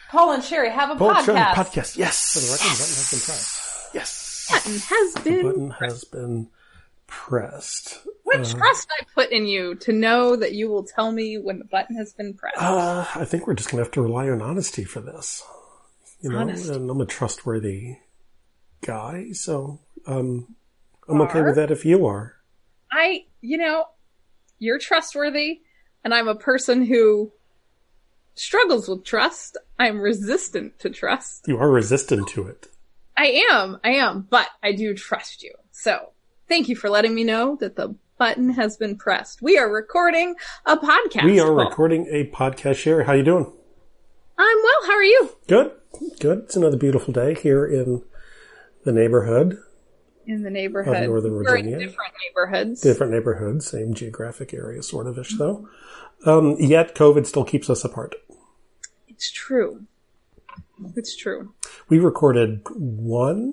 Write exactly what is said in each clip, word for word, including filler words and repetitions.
Paul and Sherry have a Paul podcast. Sherry podcast. Yes. For the record, Yes. the button has been pressed. Yes. Button has been. The button has been pressed. What Uh, trust I put in you to know that you will tell me when the button has been pressed. Uh, I think we're just going to have to rely on honesty for this. You know, Honesty. and I'm a trustworthy guy, so um, I'm Are? okay with that if you are. I, you know, you're trustworthy, and I'm a person who struggles with trust. I'm resistant to trust. You are resistant to it. I am, I am, but I do trust you. So, thank you for letting me know that the button has been pressed. We are recording a podcast. We are Paul. recording a podcast. Sherry, how you doing? I'm well. How are you? Good. Good. It's another beautiful day here in the neighborhood. In the neighborhood. Of Northern We're in Virginia. different neighborhoods. Different neighborhoods, same geographic area, sort of ish, though. Um, yet COVID still keeps us apart. It's true. It's true. We recorded one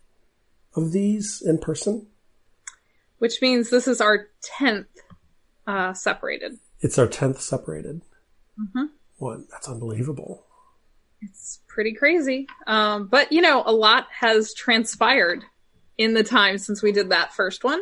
of these in person. Which means this is our tenth uh, separated. It's our tenth separated. Mm-hmm. One. That's unbelievable. It's pretty crazy. Um, but, you know, a lot has transpired in the time since we did that first one.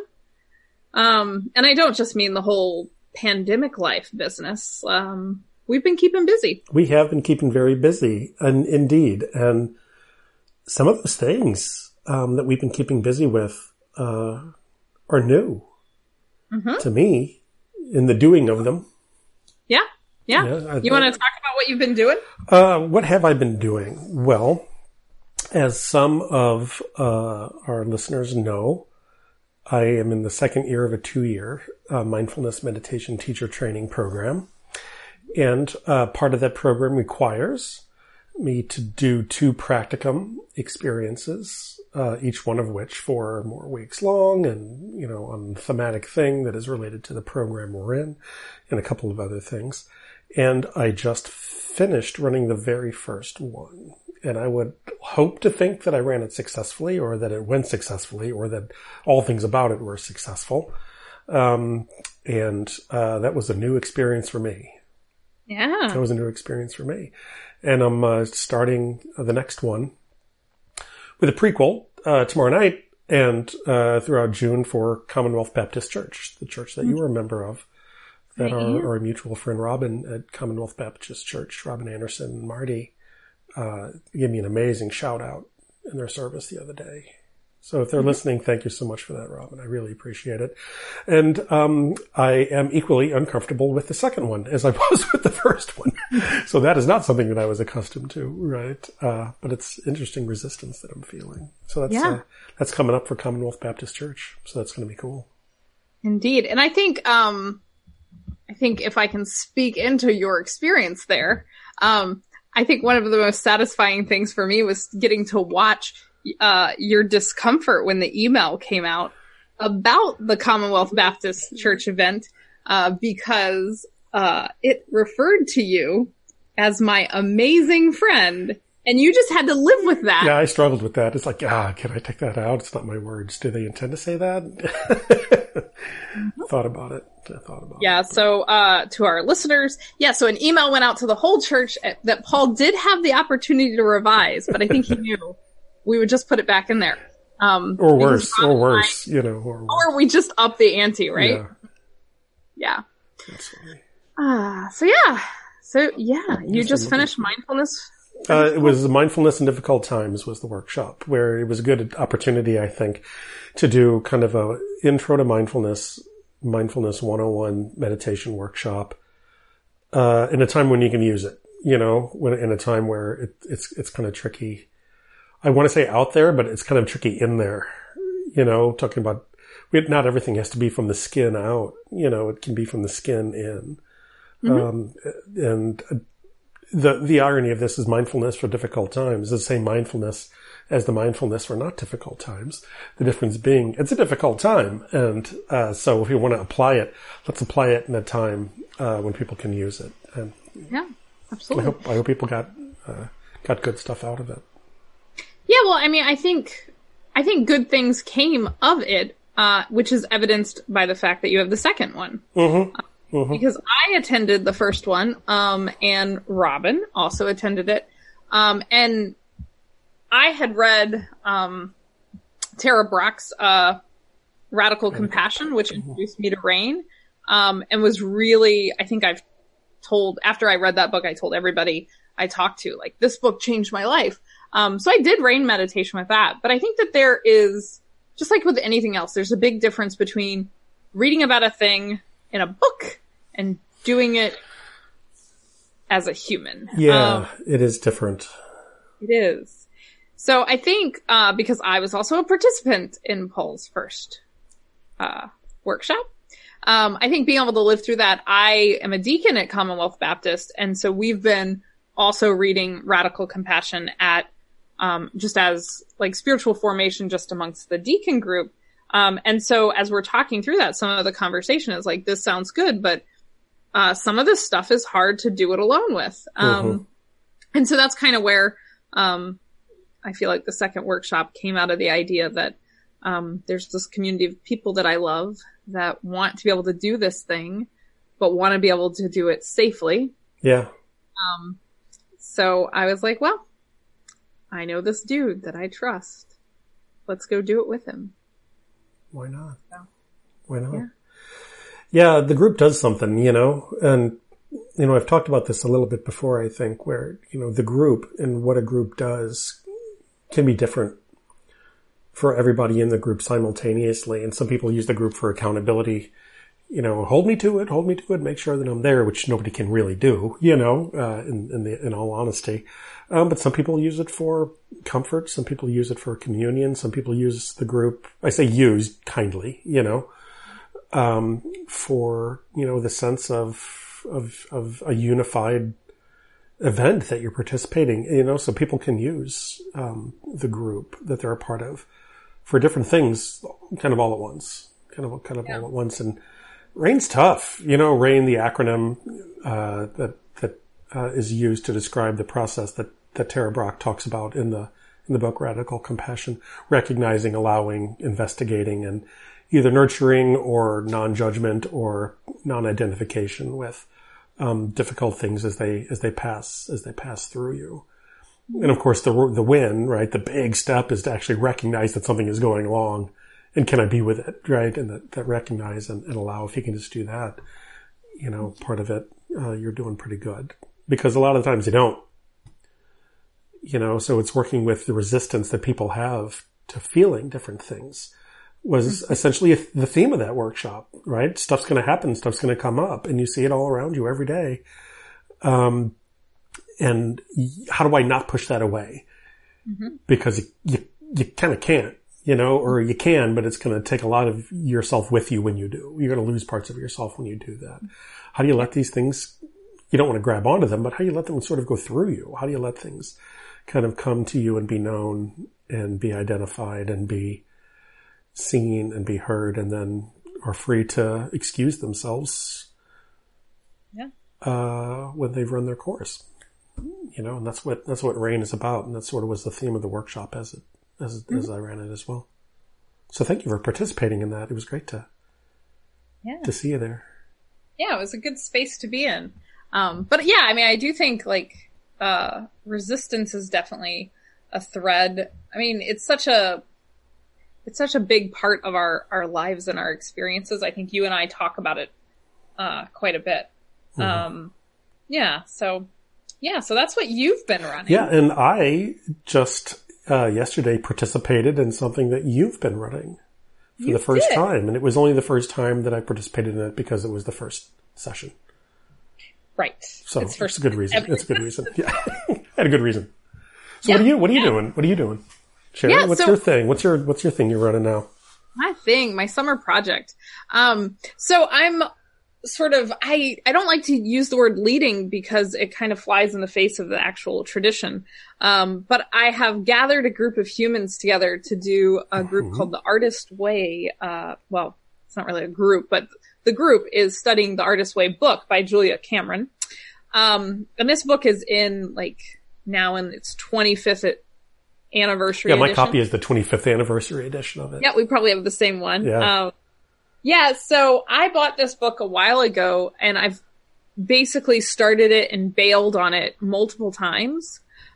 Um, and I don't just mean the whole pandemic life business. Um, we've been keeping busy. We have been keeping very busy, and indeed. And some of those things um, that we've been keeping busy with uh, are new Mm-hmm. to me in the doing of them. Yeah. Yeah. Yeah, I you think- want to talk about what you've been doing? Uh, what have I been doing? Well, as some of uh, our listeners know, I am in the second year of a two-year uh, mindfulness meditation teacher training program. And uh, part of that program requires me to do two practicum experiences, uh, each one of which four or more weeks long, and, you know, on a thematic thing that is related to the program we're in, and a couple of other things. And I just finished running the very first one. And I would hope to think that I ran it successfully, or that it went successfully, or that all things about it were successful. Um, and uh, that was a new experience for me. Yeah. That was a new experience for me. And I'm uh, starting the next one with a prequel uh, tomorrow night and uh, throughout June for Commonwealth Baptist Church, the church that you are a member of. That I our, am. our mutual friend Robin at Commonwealth Baptist Church, Robin Anderson and Marty, uh, gave me an amazing shout out in their service the other day. So if they're Mm-hmm. listening, thank you so much for that, Robin. I really appreciate it. And um, I am equally uncomfortable with the second one as I was with the first one. So that is not something that I was accustomed to, right? Uh, but it's interesting resistance that I'm feeling. So that's Yeah. uh, that's coming up for Commonwealth Baptist Church. So that's going to be cool. Indeed. And I think, um, I think if I can speak into your experience there, um, I think one of the most satisfying things for me was getting to watch uh, your discomfort when the email came out about the Commonwealth Baptist Church event, uh, because uh, it referred to you as my amazing friend, and you just had to live with that. Yeah, I struggled with that. It's like, ah, can I take that out? It's not my words. Do they intend to say that? Thought about it. I thought about Yeah, it. so uh to our listeners, yeah, so an email went out to the whole church that Paul did have the opportunity to revise, but I think he knew we would just put it back in there. Um, Or because worse, Rob or and worse, you know. Or, I- or we just up the ante, right? Yeah, Yeah. that's funny. Ah, so yeah. So yeah, you Yes, just I'm finished mindfulness. Uh, it was Mindfulness in Difficult Times was the workshop, where it was a good opportunity, I think, to do kind of a intro to mindfulness, mindfulness one oh one meditation workshop, uh, in a time when you can use it, you know, when, in a time where it, it's, it's kind of tricky. I want to say out there, but it's kind of tricky in there, you know, talking about, not everything has to be from the skin out, you know, it can be from the skin in. Mm-hmm. Um, and the, the irony of this is mindfulness for difficult times is the same mindfulness as the mindfulness for not difficult times. The difference being it's a difficult time. And, uh, so if you want to apply it, let's apply it in a time, uh, when people can use it. And Yeah, I absolutely. hope, I hope people got, uh, got good stuff out of it. Yeah, well, I mean, I think, I think good things came of it, uh, which is evidenced by the fact that you have the second one. Mm-hmm. Mm-hmm. Because I attended the first one, um, and Robin also attended it. Um, and I had read um, Tara Brach's uh, Radical Compassion, which introduced me to RAIN, um, and was really, I think I've told, after I read that book, I told everybody I talked to, like, this book changed my life. Um, so I did RAIN meditation with that. But I think that there is, just like with anything else, there's a big difference between reading about a thing in a book and doing it as a human. Yeah, um, it is different. It is. So I think, uh, because I was also a participant in Paul's first, uh, workshop, um, I think being able to live through that, I am a deacon at Commonwealth Baptist. And so we've been also reading Radical Compassion at, um, just as like spiritual formation just amongst the deacon group. Um, and so as we're talking through that, some of the conversation is like, this sounds good, but, uh, some of this stuff is hard to do it alone with. Um, mm-hmm. And so that's kind of where, um, I feel like the second workshop came out of the idea that, um, there's this community of people that I love that want to be able to do this thing, but want to be able to do it safely. Yeah. Um, so I was like, well, I know this dude that I trust. Let's go do it with him. Why not? So, Why not? Yeah. yeah, the group does something, you know, and, you know, I've talked about this a little bit before, I think, where, you know, the group and what a group does can be different for everybody in the group simultaneously. And some people use the group for accountability, you know, hold me to it, hold me to it, make sure that I'm there, which nobody can really do, you know, uh, in, in the, in all honesty. Um, but some people use it for comfort. Some people use it for communion. Some people use the group, I say use kindly, you know, um, for, you know, the sense of, of, of a unified event that you're participating, you know, so people can use, um, the group that they're a part of for different things, kind of all at once, kind of, kind of yeah. all at once. And RAIN's tough, you know, RAIN, the acronym, uh, that, that, uh, is used to describe the process that, that Tara Brach talks about in the, in the book Radical Compassion, recognizing, allowing, investigating, and either nurturing or non-judgment or non-identification with, um, difficult things as they, as they pass, as they pass through you. And of course, the, the win, right? The big step is to actually recognize that something is going wrong. And can I be with it, right? And that, that recognize and, and allow, if you can just do that, you know, part of it, uh, you're doing pretty good. Because a lot of times you don't, you know, so it's working with the resistance that people have to feeling different things was essentially a, the theme of that workshop, right? Stuff's going to happen, stuff's going to come up, and you see it all around you every day. Um, and how do I not push that away? Mm-hmm. Because you, you, you kind of can't. You know, or you can, but it's going to take a lot of yourself with you when you do. You're going to lose parts of yourself when you do that. How do you let these things, you don't want to grab onto them, but how do you let them sort of go through you? How do you let things kind of come to you and be known and be identified and be seen and be heard, and then are free to excuse themselves yeah. uh, when they've run their course? You know, and that's what, that's what RAIN is about. And that sort of was the theme of the workshop as it, as, mm-hmm. as I ran it as well. So thank you for participating in that. It was great to, yeah. to see you there. Yeah, it was a good space to be in. Um, but yeah, I mean, I do think like, uh, resistance is definitely a thread. I mean, it's such a, it's such a big part of our, our lives and our experiences. I think you and I talk about it, uh, quite a bit. Mm-hmm. Um, yeah. So yeah, so that's what you've been running. Yeah. And I just, uh, yesterday participated in something that you've been running for you the first did. time. And it was only the first time that I participated in it because it was the first session. Right. So it's, it's a good reason. It's a good reason. Yeah. I had a good reason. So yeah. what are you, what are you yeah. doing? What are you doing? Sherry, yeah, what's so, your thing? What's your, what's your thing you're running now? My thing, my summer project. Um, so I'm sort of, I, I don't like to use the word leading because it kind of flies in the face of the actual tradition. Um, but I have gathered a group of humans together to do a group mm-hmm. called the Artist Way. Uh, well, it's not really a group, but the group is studying the Artist Way book by Julia Cameron. Um, and this book is in like now in its twenty-fifth anniversary Yeah, my edition. copy is the twenty-fifth anniversary edition of it. Yeah, we probably have the same one. Yeah. Um, yeah, so I bought this book a while ago and I've basically started it and bailed on it multiple times.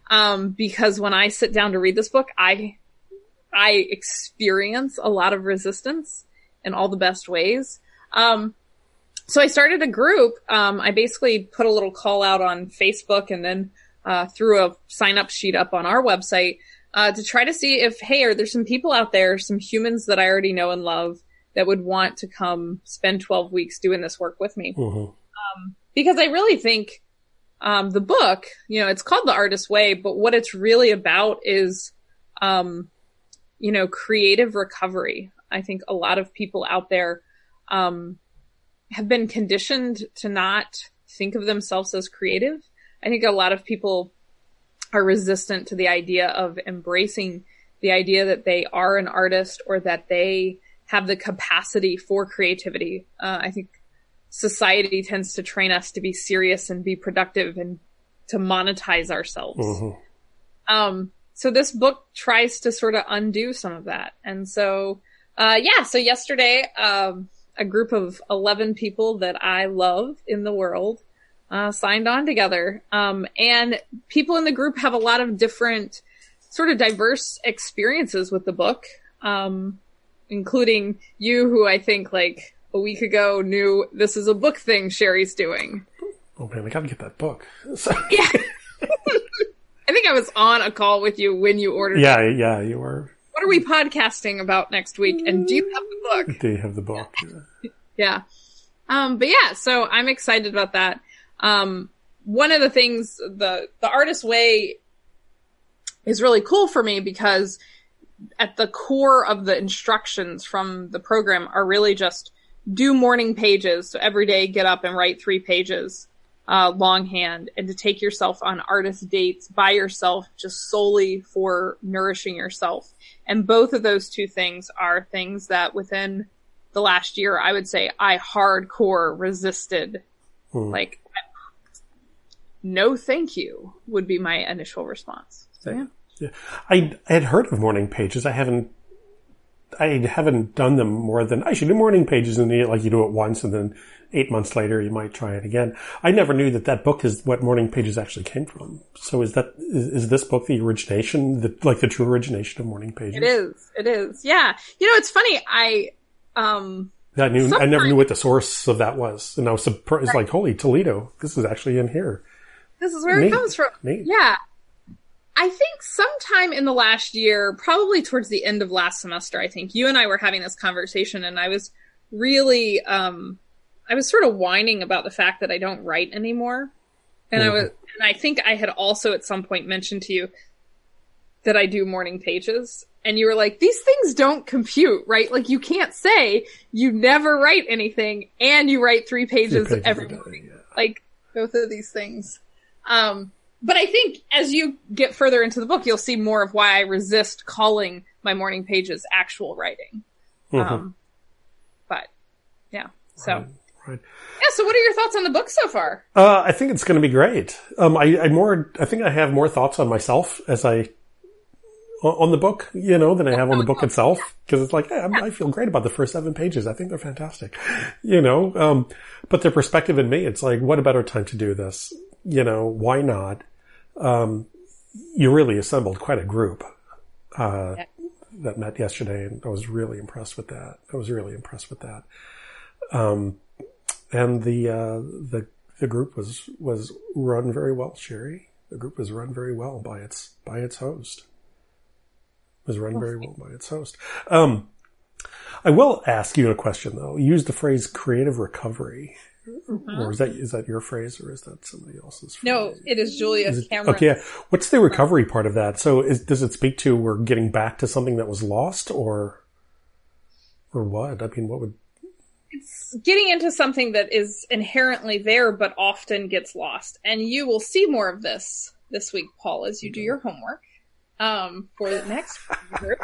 Um, because when I sit down to read this book, I, I experience a lot of resistance in all the best ways. Um, so I started a group. Um, I basically put a little call out on Facebook and then, uh, threw a sign up sheet up on our website, uh, to try to see if, hey, are there some people out there, some humans that I already know and love that would want to come spend twelve weeks doing this work with me. Mm-hmm. Um, because I really think, um, the book, you know, it's called The Artist's Way, but what it's really about is, um, you know, creative recovery. I think a lot of people out there, um, have been conditioned to not think of themselves as creative. I think a lot of people are resistant to the idea of embracing the idea that they are an artist or that they have the capacity for creativity. Uh, I think society tends to train us to be serious and be productive and to monetize ourselves. Mm-hmm. Um, so this book tries to sort of undo some of that. And so, uh, yeah, so yesterday, um, a group of eleven people that I love in the world, uh, signed on together. Um, and people in the group have a lot of different sort of diverse experiences with the book. Um, including you, who I think like a week ago knew this is a book thing Sherry's doing. Oh man, we gotta get that book. So. Yeah. I think I was on a call with you when you ordered yeah, it. Yeah, you were. What are we podcasting about next week? And do you have the book? Do you have the book? Yeah. yeah. Um, but yeah, so I'm excited about that. Um, one of the things, the, the Artist's Way is really cool for me because at the core of the instructions from the program are really just do morning pages. So every day get up and write three pages, uh, longhand, and to take yourself on artist dates by yourself just solely for nourishing yourself. And both of those two things are things that within the last year, I would say I hardcore resisted. Hmm. Like, no thank you would be my initial response. So yeah. Yeah. I, I had heard of morning pages. I haven't, I haven't done them more than, I should do morning pages and like you do it once and then eight months later you might try it again. I never knew that that book is what morning pages actually came from. So is that, is, is this book the origination, the, like the true origination of morning pages? It is. It is. Yeah. You know, it's funny. I, um, I knew, I never knew what the source of that was. And I was surprised, like, holy Toledo, this is actually in here. This is where Neat. it comes from. Neat. Yeah. I think sometime in the last year, probably towards the end of last semester, I think you and I were having this conversation and I was really, um, I was sort of whining about the fact that I don't write anymore. And mm-hmm. I was, and I think I had also at some point mentioned to you that I do morning pages and you were like, these things don't compute, right? Like you can't say you never write anything and you write three pages, three pages every morning. Yeah. Like both of these things. Um, But I think as you get further into the book, you'll see more of why I resist calling my morning pages actual writing. Mm-hmm. Um, but yeah, so. Right, right. Yeah, so what are your thoughts on the book so far? Uh, I think it's going to be great. Um, I, I more, I think I have more thoughts on myself as I, on the book, you know, than I have on the book itself. Cause it's like, hey, I, I feel great about the first seven pages. I think they're fantastic, you know, um, but the perspective in me, it's like, what a better time to do this? You know, why not? Um, you really assembled quite a group, uh, yeah. that met yesterday, and I was really impressed with that. I was really impressed with that. Um, and the, uh, the, the group was, was run very well, Sherry. The group was run very well by its, by its host. It was run oh, very well by its host. Um, I will ask you a question though. You used the phrase creative recovery. Mm-hmm. Or is that, is that your phrase or is that somebody else's phrase? No, it is Julia is Cameron. Okay. Yeah. What's the recovery part of that? So is, does it speak to we're getting back to something that was lost or, or what? I mean, what would? It's getting into something that is inherently there, but often gets lost. And you will see more of this this week, Paul, as you do your homework, um, for the next group.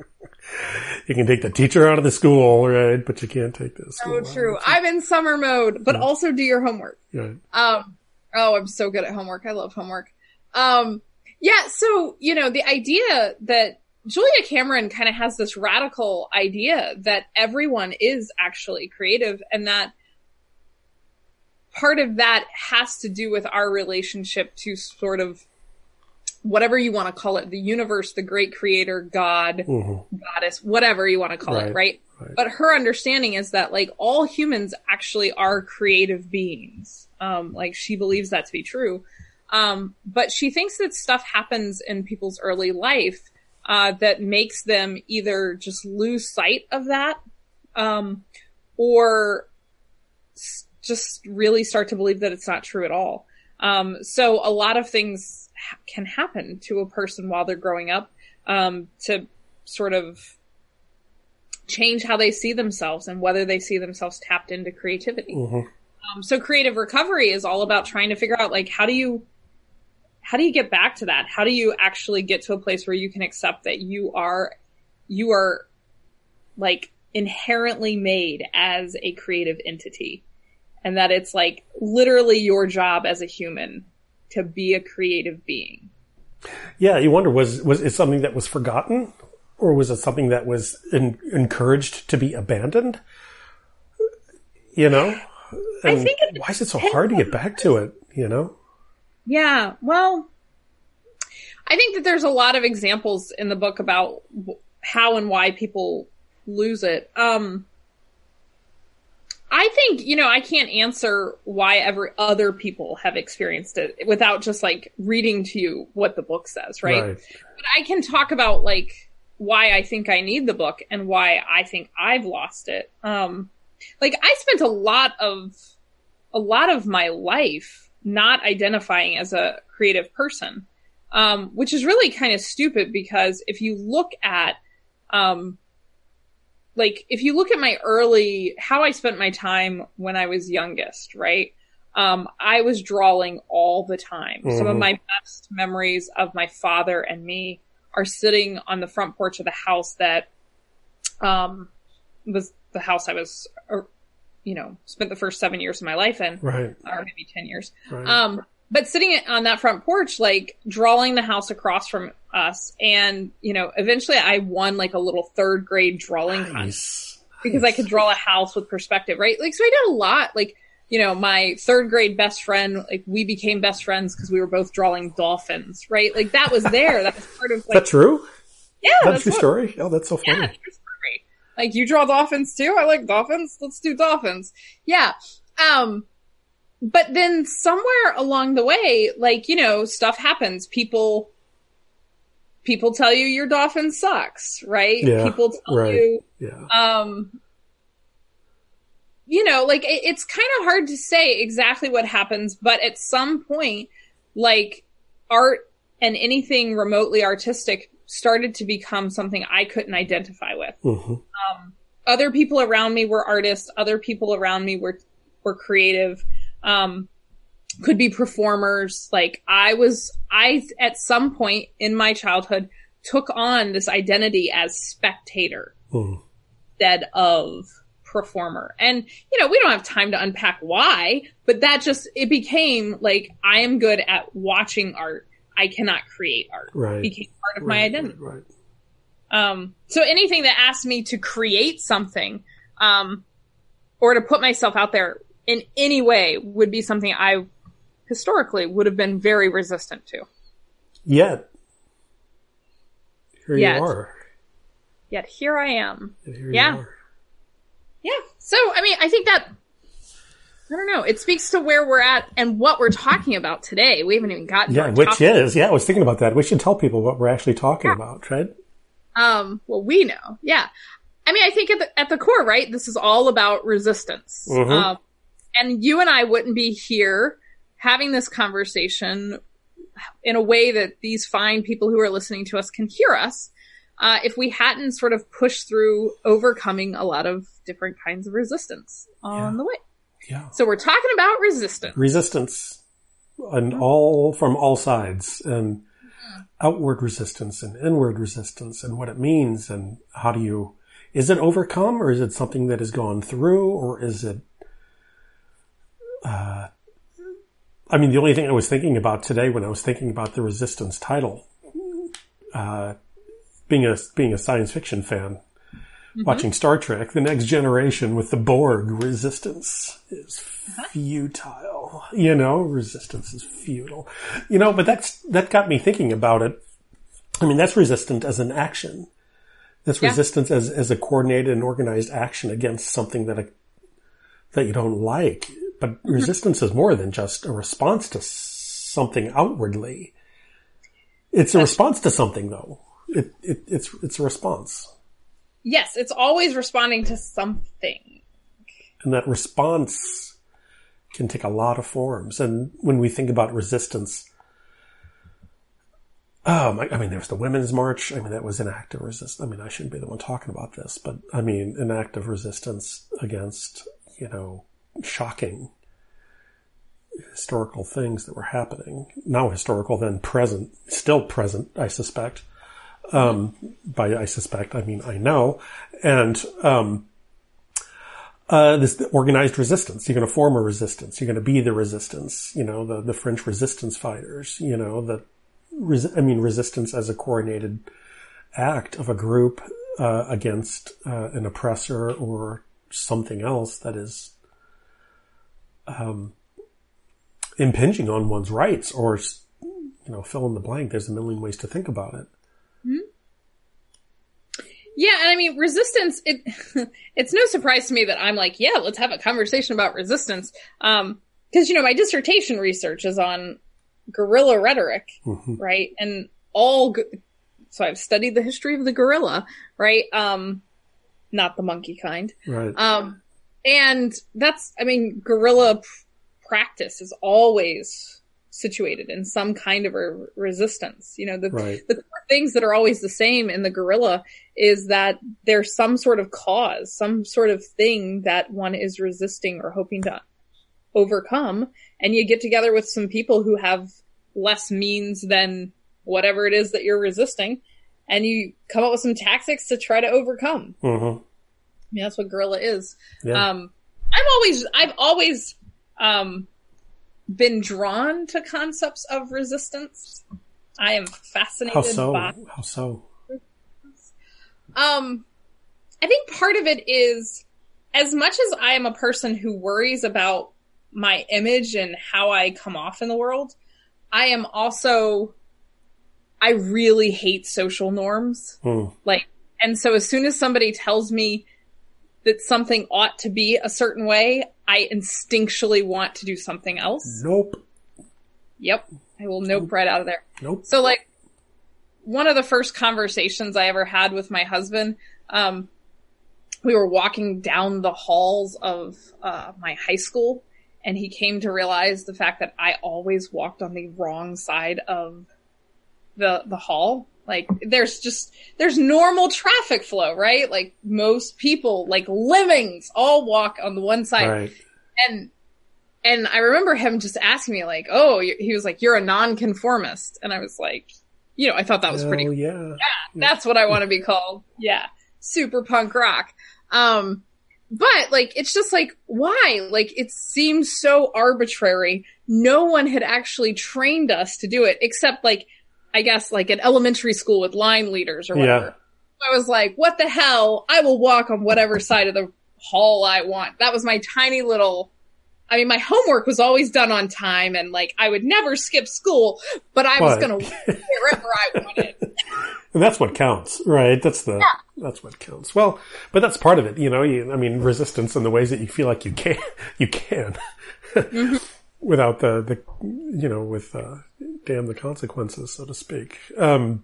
You can take the teacher out of the school, right? But you can't take the school. So true. I'm in summer mode, but yeah. also do your homework. Yeah. Um, oh, I'm so good at homework. I love homework. Um, yeah. So, you know, the idea that Julia Cameron kind of has this radical idea that everyone is actually creative and that part of that has to do with our relationship to sort of whatever you want to call it, the universe, the great creator, God, mm-hmm. goddess, whatever you want to call right. it, right? right? But her understanding is that like all humans actually are creative beings. Um, like she believes that to be true. Um, but she thinks that stuff happens in people's early life, uh, that makes them either just lose sight of that, um, or s- just really start to believe that it's not true at all. Um, so a lot of things ha- can happen to a person while they're growing up, um, to sort of change how they see themselves and whether they see themselves tapped into creativity. Mm-hmm. Um, so creative recovery is all about trying to figure out, like, how do you, how do you get back to that? How do you actually get to a place where you can accept that you are, you are like inherently made as a creative entity, and that it's like literally your job as a human to be a creative being. Yeah. You wonder, was, was it something that was forgotten, or was it something that was in, encouraged to be abandoned? You know? And I think it, why is it so hard to get back to it, you know? Yeah, well, I think that there's a lot of examples in the book about how and why people lose it. Um, I think, you know, I can't answer why every other people have experienced it without just like reading to you what the book says, right? right? But I can talk about like why I think I need the book and why I think I've lost it. Um, Like, I spent a lot of, a lot of my life not identifying as a creative person, um, which is really kind of stupid because if you look at, um, like, if you look at my early, how I spent my time when I was youngest, right? Um, I was drawing all the time. Mm-hmm. Some of my best memories of my father and me are sitting on the front porch of the house that, um, was the house I was, or, you know, spent the first seven years of my life in, right. or maybe ten years. Right. Um, but sitting on that front porch, like drawing the house across from us. And, you know, eventually I won like a little third grade drawing nice. contest because nice. I could draw a house with perspective, right? Like, so I did a lot. Like, you know, my third grade best friend, like we became best friends because we were both drawing dolphins, right? Like that was there. That was part of like. Is that true? Yeah. That's your story? Oh, that's so funny. Yeah, like, you draw dolphins too? I like dolphins. Let's do dolphins. Yeah. Um, but then somewhere along the way, like, you know, stuff happens. People, people tell you your dolphin sucks, right? Yeah, people tell right. you, yeah. um, you know, like, it, it's kind of hard to say exactly what happens, but at some point, like, art and anything remotely artistic started to become something I couldn't identify with. Mm-hmm. Um, other people around me were artists. Other people around me were, were creative, um, could be performers. Like I was, I, at some point in my childhood took on this identity as spectator mm. instead of performer. And, you know, we don't have time to unpack why, but that just, it became like, I am good at watching art. I cannot create art. Right. It became part of right, my identity. Right, right. Um, so anything that asked me to create something, um, or to put myself out there in any way would be something I historically would have been very resistant to. Yet, here Yet. you are. Yet here I am. Yet here yeah. You are. Yeah. So, I mean, I think that, I don't know. It speaks to where we're at and what we're talking about today. We haven't even gotten yeah, to our which topic. is, yeah, I was thinking about that. We should tell people what we're actually talking yeah. about, right? Um, well, we know. Yeah. I mean, I think at the, at the core, right, this is all about resistance. Mm-hmm. Um, and you and I wouldn't be here having this conversation in a way that these fine people who are listening to us can hear us, uh, if we hadn't sort of pushed through overcoming a lot of different kinds of resistance on yeah. the way. Yeah. So we're talking about resistance. Resistance, and all from all sides, and outward resistance and inward resistance, and what it means, and how do you? Is it overcome, or is it something that has gone through, or is it? Uh, I mean, the only thing I was thinking about today when I was thinking about the resistance title, uh, being a being a science fiction fan. Mm-hmm. Watching Star Trek, The Next Generation with the Borg, resistance is uh-huh. futile. futile. You know, resistance is futile. You know, but that's, that got me thinking about it. I mean, that's resistant as an action. That's yeah. resistance as, as a coordinated and organized action against something that, a, that you don't like. But mm-hmm. resistance is more than just a response to something outwardly. It's a that's response to something, though. It, it, it's, it's a response. Yes, it's always responding to something. And that response can take a lot of forms. And when we think about resistance, um, I, I mean, there's the Women's March. I mean, that was an act of resistance. I mean, I shouldn't be the one talking about this, but I mean, an act of resistance against, you know, shocking historical things that were happening. Now historical, then present, still present, I suspect. Um, by I suspect, I mean, I know. And, um, uh, this organized resistance. You're going to form a resistance. You're going to be the resistance, you know, the, the French resistance fighters, you know, the, res- I mean, resistance as a coordinated act of a group, uh, against, uh, an oppressor or something else that is, um, impinging on one's rights, or, you know, fill in the blank. There's a million ways to think about it. Hmm? Yeah, and I mean, resistance, it it's no surprise to me that I'm like, yeah, let's have a conversation about resistance. Um, because, you know, my dissertation research is on guerrilla rhetoric, mm-hmm. right? And all, gu- so I've studied the history of the guerrilla, right? Um, not the monkey kind. Right. Um, and that's, I mean, guerrilla p- practice is always situated in some kind of a resistance. You know, the, right. the things that are always the same in the guerrilla is that there's some sort of cause, some sort of thing that one is resisting or hoping to overcome. And you get together with some people who have less means than whatever it is that you're resisting, and you come up with some tactics to try to overcome. Mm-hmm. I mean, that's what guerrilla is. Yeah. Um, I'm always, I've always, um, been drawn to concepts of resistance. I am fascinated How so? by How so? Um, I think part of it is, as much as I am a person who worries about my image and how I come off in the world, I am also, I really hate social norms. Hmm. Like, and so as soon as somebody tells me that something ought to be a certain way, I instinctually want to do something else. Nope. Yep. I will nope, nope right out of there. Nope. So, like, one of the first conversations I ever had with my husband, um, we were walking down the halls of uh, my high school, and he came to realize the fact that I always walked on the wrong side of the the hall. Like, there's just, there's normal traffic flow, right? Like, most people, like lemmings, all walk on the one side. Right. And, and I remember him just asking me, like, oh, he was like, you're a nonconformist. And I was like, you know, I thought that was oh, pretty cool. Yeah. yeah. That's what I want to be called. Yeah. Super punk rock. Um, but like, it's just like, why? Like, it seems so arbitrary. No one had actually trained us to do it, except like, I guess like at elementary school with line leaders or whatever. Yeah. I was like, what the hell? I will walk on whatever side of the hall I want. That was my tiny little, I mean, my homework was always done on time, and like I would never skip school, but I was going to walk wherever I wanted. And that's what counts, right? That's the, yeah. that's what counts. Well, but that's part of it, you know, you, I mean, resistance in the ways that you feel like you can, you can. Mm-hmm. Without the, the, you know, with, uh, damn the consequences, so to speak. Um,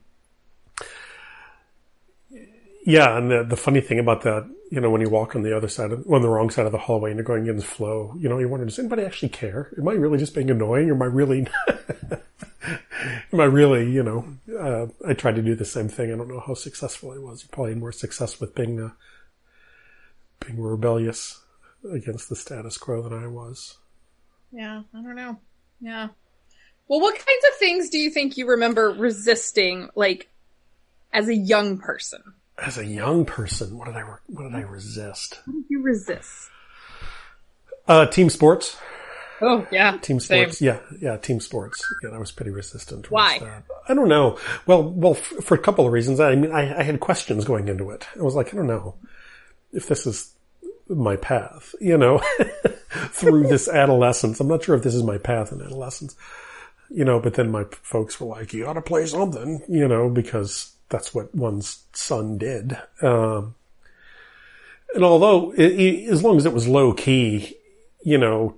yeah, and the, the funny thing about that, you know, when you walk on the other side of, on the wrong side of the hallway and you're going in the flow, you know, you wonder, does anybody actually care? Am I really just being annoying, or am I really, am I really, you know, uh, I tried to do the same thing. I don't know how successful I was. You probably had more success with being, uh, being rebellious against the status quo than I was. Yeah, I don't know. Yeah. Well, what kinds of things do you think you remember resisting, like, as a young person? As a young person, what did I what did I resist? What did you resist? Uh, team sports. Oh yeah, team sports. Same. Yeah, yeah, team sports. Yeah, I was pretty resistant. Why? That. I don't know. Well, well, f- for a couple of reasons. I mean, I, I had questions going into it. I was like, I don't know if this is my path, you know, through this adolescence. I'm not sure if this is my path in adolescence, you know, but then my folks were like, you ought to play something, you know, because that's what one's son did. Um, and although, it, it, as long as it was low key, you know,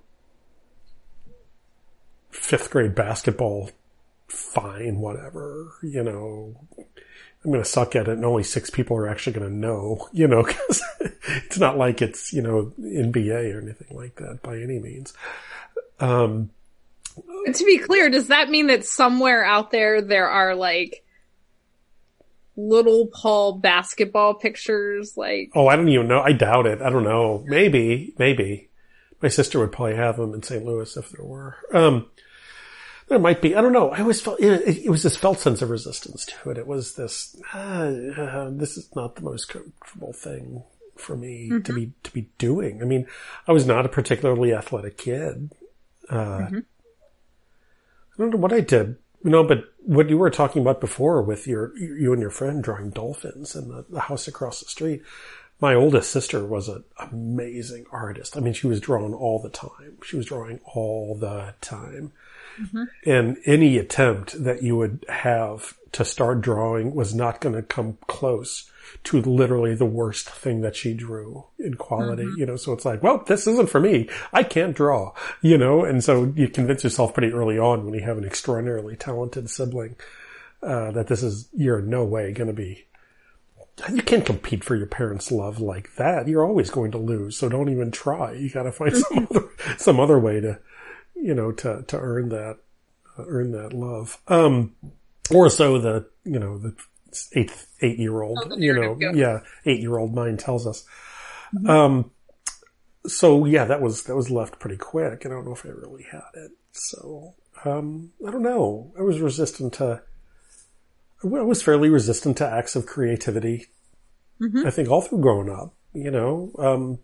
fifth grade basketball, fine, whatever, you know, I'm going to suck at it and only six people are actually going to know, you know, because it's not like it's, you know, N B A or anything like that by any means. Um, to be clear, does that mean that somewhere out there there are like little Paul basketball pictures? Like, oh, I don't even know. I doubt it. I don't know. Maybe, maybe. My sister would probably have them in Saint Louis if there were. Um, There might be. I don't know. I always felt it, it was this felt sense of resistance to it. It was this. Uh, uh, this is not the most comfortable thing for me mm-hmm. to be to be doing. I mean, I was not a particularly athletic kid. Uh, mm-hmm. I don't know what I did, you know. But what you were talking about before with your you and your friend drawing dolphins in the, the house across the street. My oldest sister was an amazing artist. I mean, she was drawing all the time. She was drawing all the time. Mm-hmm. And any attempt that you would have to start drawing was not going to come close to literally the worst thing that she drew in quality, mm-hmm. you know, so it's like, well, this isn't for me. I can't draw, you know, and so you convince yourself pretty early on when you have an extraordinarily talented sibling, uh, that this is, you're in no way going to be, you can't compete for your parents' love like that. You're always going to lose. So don't even try. You got to find some other, some other way to, you know, to, to earn that, uh, earn that love. Um, or so the, you know, the eight, eight year old, oh, you know, go. yeah, eight year old mind tells us. Mm-hmm. Um, so yeah, that was, that was left pretty quick. And I don't know if I really had it. So, um, I don't know. I was resistant to, I was fairly resistant to acts of creativity. Mm-hmm. I think all through growing up, you know, um,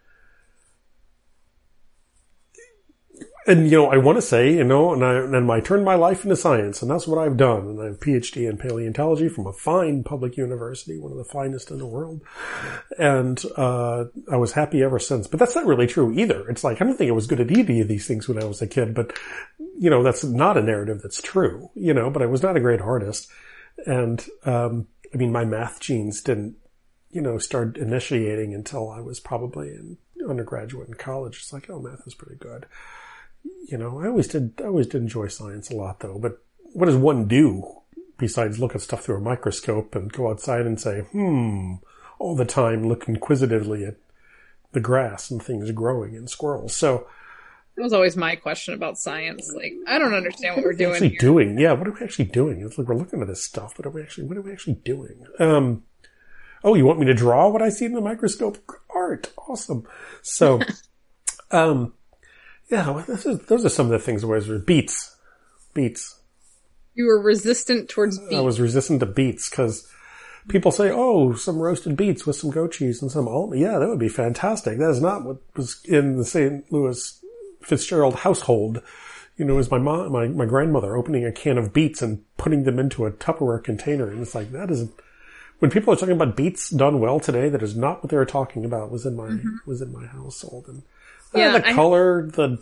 and, you know, I want to say, you know, and I, and I turned my life into science, and that's what I've done. And I have a P H D in paleontology from a fine public university, one of the finest in the world. And, uh, I was happy ever since. But that's not really true either. It's like, I don't think I was good at any of these things when I was a kid, but, you know, that's not a narrative that's true, you know, but I was not a great artist. And, um, I mean, my math genes didn't, you know, start initiating until I was probably in undergraduate and college. It's like, oh, math is pretty good. You know, I always did, I always did enjoy science a lot though, but what does one do besides look at stuff through a microscope and go outside and say, hmm, all the time, look inquisitively at the grass and things growing and squirrels. So that was always my question about science. Like, I don't understand what, what we're doing actually here. doing. Yeah, what are we actually doing? It's like we're looking at this stuff, but are we actually, what are we actually doing? Um, oh, you want me to draw what I see in the microscope? Art. Awesome. So, um, yeah, this is, those are some of the things where it was beets. Beets. You were resistant towards beets. I was resistant to beets because people say, oh, some roasted beets with some goat cheese and some almond. Yeah, that would be fantastic. That is not what was in the Saint Louis Fitzgerald household. You know, it was my mom, my, my grandmother opening a can of beets and putting them into a Tupperware container. And it's like, that isn't, when people are talking about beets done well today, that is not what they were talking about was in my, mm-hmm. was in my household. And yeah, uh, the I color, the,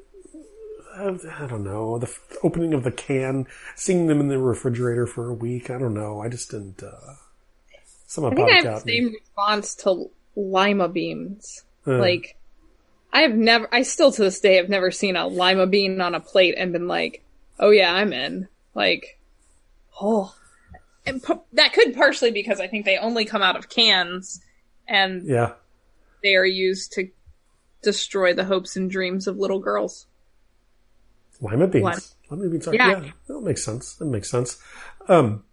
uh, I don't know, the f- opening of the can, seeing them in the refrigerator for a week. I don't know. I just didn't, uh, some I think I have the same me. response to lima beans. Uh, like, I have never, I still to this day have never seen a lima bean on a plate and been like, oh yeah, I'm in. Like, oh. And p- that could partially because I think they only come out of cans and yeah. they are used to destroy the hopes and dreams of little girls. Lima beans. Lima, lima beans are, yeah. yeah, that makes sense. That makes sense. Um,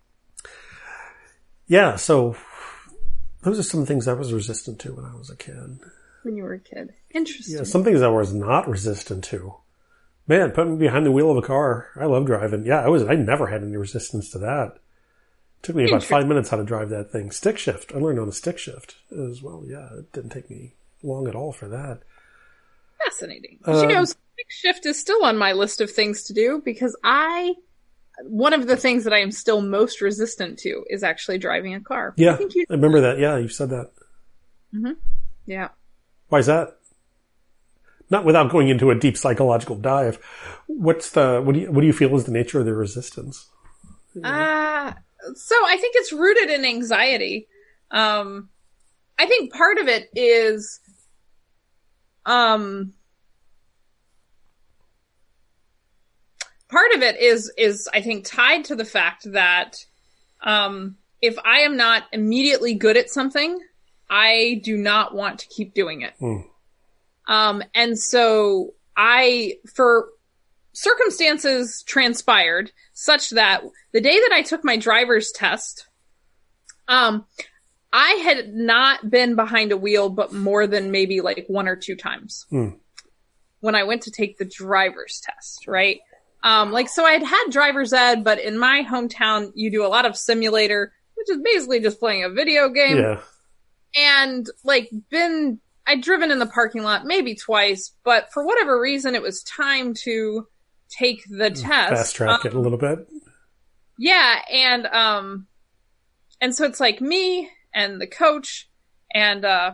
yeah, so those are some things I was resistant to when I was a kid. When you were a kid. Interesting. Yeah, some things I was not resistant to. Man, put me behind the wheel of a car. I love driving. Yeah, I was, I never had any resistance to that. It took me about five minutes how to drive that thing. Stick shift. I learned on the stick shift as well. Yeah, it didn't take me long at all for that. Fascinating. Um, you know, stick shift is still on my list of things to do because I, one of the things that I am still most resistant to is actually driving a car. Yeah, I, think you I remember that. Yeah, you said that. Mm-hmm. Yeah. Why is that? Not without going into a deep psychological dive. What's the what do you what do you feel is the nature of the resistance? Uh so I think it's rooted in anxiety. Um, I think part of it is, um, part of it is is I think tied to the fact that, um, if I am not immediately good at something, I do not want to keep doing it. Mm. Um, and so I, for circumstances transpired such that the day that I took my driver's test, um, I had not been behind a wheel, but more than maybe like one or two times mm. when I went to take the driver's test, right? Um, like, so I'd had driver's ed, but in my hometown, you do a lot of simulator, which is basically just playing a video game. Yeah. And like been, I'd driven in the parking lot maybe twice, but for whatever reason, it was time to take the test. Fast track um, it a little bit. Yeah. And, um, and so it's like me and the coach and, uh,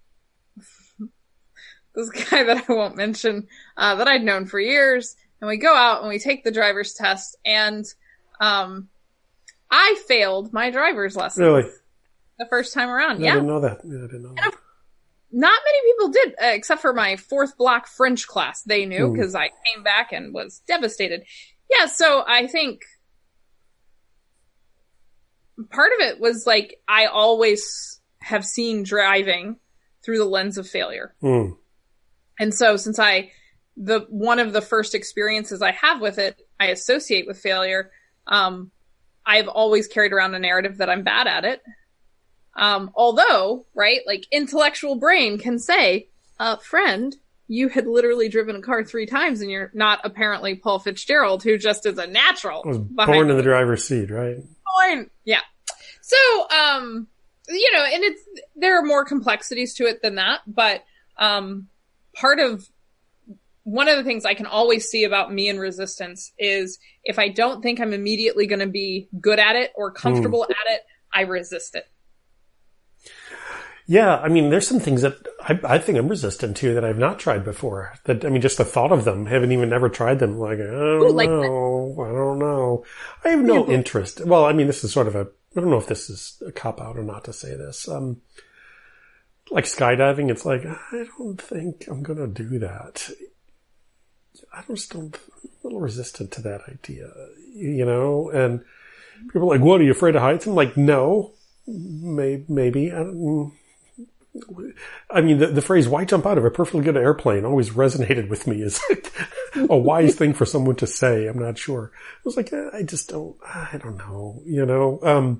this guy that I won't mention, uh, that I'd known for years. And we go out and we take the driver's test and, um, I failed my driver's lesson. Really? The first time around. I yeah. didn't know that. Yeah, I didn't know that. Not many people did, uh, except for my fourth block French class. They knew because I came back and was devastated. Yeah, so I think part of it was like I always have seen driving through the lens of failure. Mm. And so since I, the one of the first experiences I have with it, I associate with failure, um, I've always carried around a narrative that I'm bad at it. Um, although, right, like intellectual brain can say, uh, friend, you had literally driven a car three times and you're not apparently Paul Fitzgerald, who just is a natural. Was born in the driver's seat, right? Born, yeah. So, um, you know, and it's, there are more complexities to it than that, but, um, part of, one of the things I can always see about me and resistance is if I don't think I'm immediately going to be good at it or comfortable mm. at it, I resist it. Yeah, I mean, there's some things that I, I think I'm resistant to that I've not tried before. That I mean, just the thought of them, haven't even ever tried them. Like, I don't Ooh, like know, that. I don't know. I have no yeah. interest. Well, I mean, this is sort of a. I don't know if this is a cop out or not to say this. Um, like skydiving, it's like I don't think I'm going to do that. I just don't. I'm a little resistant to that idea, you know. And people are like, "What? Are you afraid of heights?" I'm like, "No, maybe. maybe. I don't." I mean, the, the phrase, why jump out of a perfectly good airplane always resonated with me as a wise thing for someone to say. I'm not sure. I was like, I just don't, I don't know, you know, um,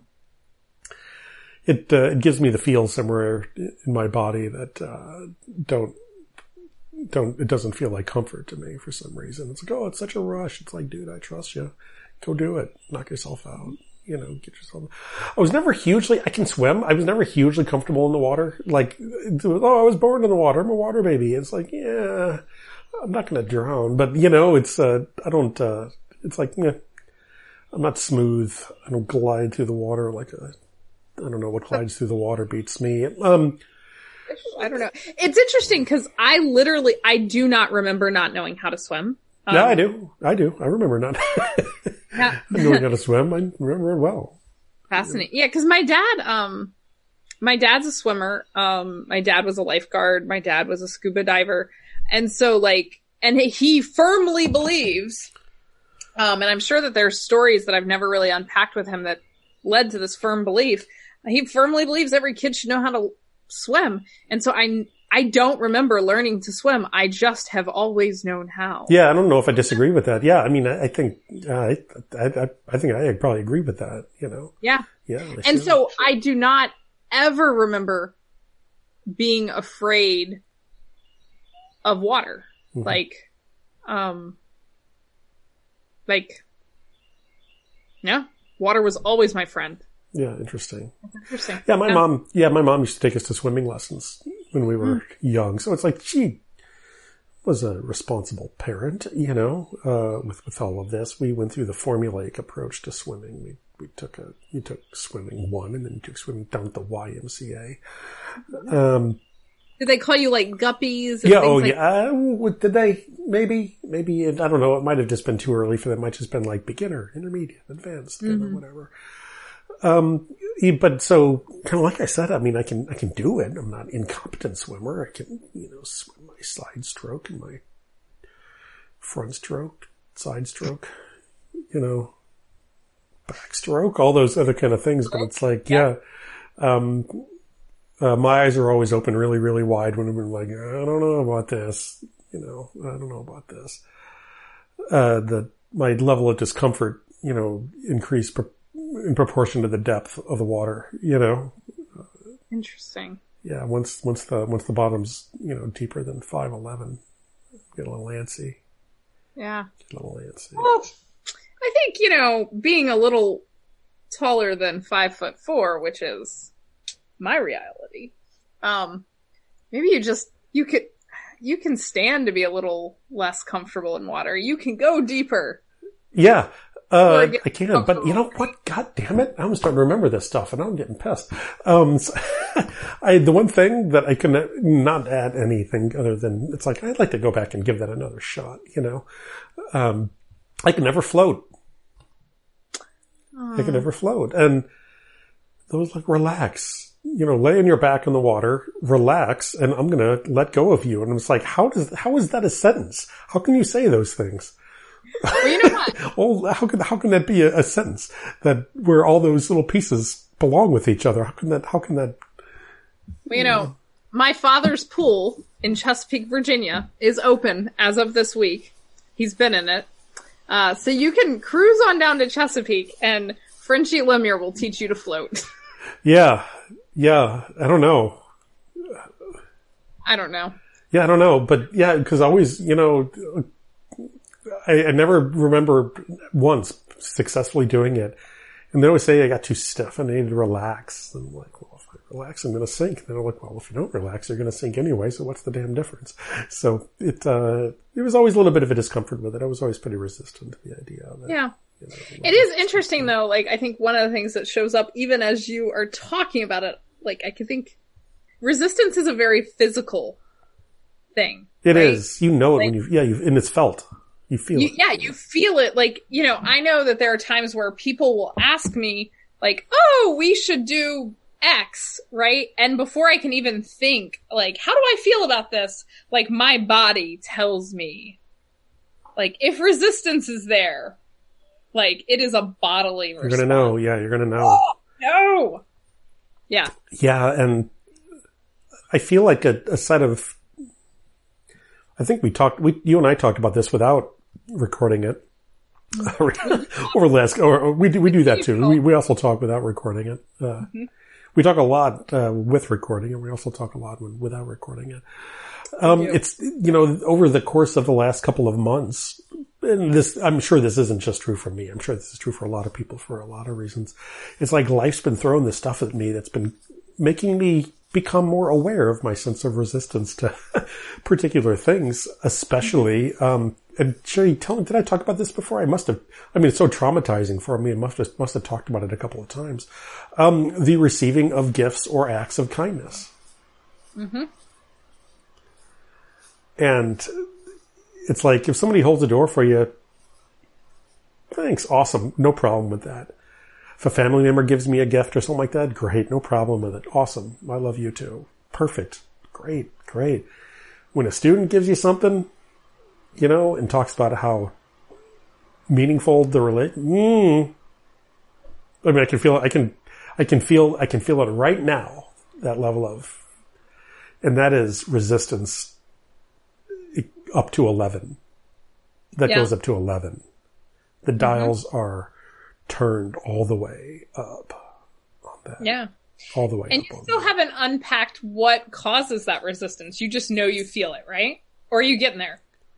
it, uh, it gives me the feels somewhere in my body that, uh, don't, don't, it doesn't feel like comfort to me for some reason. It's like, oh, it's such a rush. It's like, dude, I trust you. Go do it. Knock yourself out. You know, get yourself. I was never hugely, I can swim. I was never hugely comfortable in the water. Like, oh, I was born in the water. I'm a water baby. It's like, yeah, I'm not going to drown. But, you know, it's, uh, I don't, uh, it's like, yeah, I'm not smooth. I don't glide through the water like a, I don't know what glides through the water beats me. Um, I don't know. It's interesting because I literally, I do not remember not knowing how to swim. Um, yeah, I do. I do. I remember not. Yeah. I knowing how to swim. I remember it well. Fascinating. Yeah, because my dad, um, my dad's a swimmer. Um, my dad was a lifeguard. My dad was a scuba diver. And so, like, and he firmly believes, um, and I'm sure that there's stories that I've never really unpacked with him that led to this firm belief. He firmly believes every kid should know how to swim. And so I, I don't remember learning to swim. I just have always known how. Yeah, I don't know if I disagree with that. Yeah, I mean, I, I think uh, I, I, I think I probably agree with that. You know. Yeah. Yeah. And so I do not ever remember being afraid of water. Mm-hmm. Like, um, like, yeah, water was always my friend. Yeah, interesting. Interesting. Yeah, my yeah. mom. Yeah, my mom used to take us to swimming lessons when we were mm. young. So it's like she was a responsible parent, you know. Uh, with with all of this, we went through the formulaic approach to swimming. We we took a you took swimming one, and then you took swimming down at the Y M C A. Um, Did they call you like guppies? And Yeah. things Oh, like- yeah. Uh, what- did they? Maybe. Maybe. I don't know. It might have just been too early for them. It might have just been like beginner, intermediate, advanced, you know, whatever. Um, yeah, but so kind of like I said, I mean, I can I can do it. I'm not an incompetent swimmer. I can, you know, swim my side stroke and my front stroke, side stroke, you know, backstroke, all those other kind of things. But it's like, yeah, um, uh, my eyes are always open really, really wide when I'm like, I don't know about this, you know, I don't know about this. Uh, the, my level of discomfort, you know, increased pro- in proportion to the depth of the water, you know. Interesting. Yeah. Once, once the, once the bottom's, you know, deeper than five eleven, get a little antsy. Yeah. Get a little antsy. Well, I think, you know, being a little taller than five foot four, which is my reality, um, maybe you just, you could, you can stand to be a little less comfortable in water. You can go deeper. Yeah. Uh, get I can, but you know what? God damn it. I'm starting to remember this stuff and I'm getting pissed. Um, so I, the one thing that I can not add anything other than it's like, I'd like to go back and give that another shot, you know? Um, I can never float. I can never float. And those like, relax, you know, lay on your back in the water, relax, and I'm going to let go of you. And it's like, how does, how is that a sentence? How can you say those things? Well, you know what? Well, how can, how can that be a, a sentence that where all those little pieces belong with each other? How can that, how can that? Well, you know, my father's pool in Chesapeake, Virginia is open as of this week. He's been in it. Uh, so you can cruise on down to Chesapeake and Frenchie Lemire will teach you to float. Yeah. Yeah. I don't know. I don't know. Yeah, I don't know. But yeah, because I always, you know, I, I never remember once successfully doing it. And they always say I got too stiff and I need to relax. And I'm like, well, if I relax, I'm going to sink. And they're like, well, if you don't relax, you're going to sink anyway. So what's the damn difference? So it, uh, there was always a little bit of a discomfort with it. I was always pretty resistant to the idea of it. Yeah. You know, It is interesting though. Like, I think one of the things that shows up even as you are talking about it, like, I can think resistance is a very physical thing. It right? is. You know it Like- when you, yeah, you, and it's felt. You feel You, it. yeah, you feel it. Like, you know, I know that there are times where people will ask me, like, oh, we should do X, right? And before I can even think, like, how do I feel about this? Like, my body tells me, like, if resistance is there, like, it is a bodily You're response. going to know. Yeah, you're going to know. Oh, no! Yeah. Yeah, and I feel like a, a set of. I think we talked. We, you and I talked about this without recording it. Over the last, or, or we do we do that too. We we also talk without recording it. Uh, mm-hmm. We talk a lot uh, with recording, and we also talk a lot when, without recording it. Um, it's you know over the course of the last couple of months, and this I'm sure this isn't just true for me. I'm sure this is true for a lot of people for a lot of reasons. It's like life's been throwing this stuff at me that's been making me become more aware of my sense of resistance to particular things, especially, um, and Sherry, tell me, did I talk about this before? I must have, I mean, it's so traumatizing for me. I must have, must have talked about it a couple of times. Um, the receiving of gifts or acts of kindness. Mm-hmm. And it's like, if somebody holds a door for you, thanks, awesome, no problem with that. If a family member gives me a gift or something like that, great, no problem with it. Awesome. I love you too. Perfect. Great, great. When a student gives you something, you know, and talks about how meaningful the relate, mm, I mean, I can feel, I can, I can feel, I can feel it right now, that level of, and that is resistance up to eleven. That Yeah. goes up to eleven. The dials mm-hmm. are turned all the way up on that. Yeah. All the way and up. you on still that. haven't unpacked what causes that resistance. You just know you feel it, right? Or are you getting there?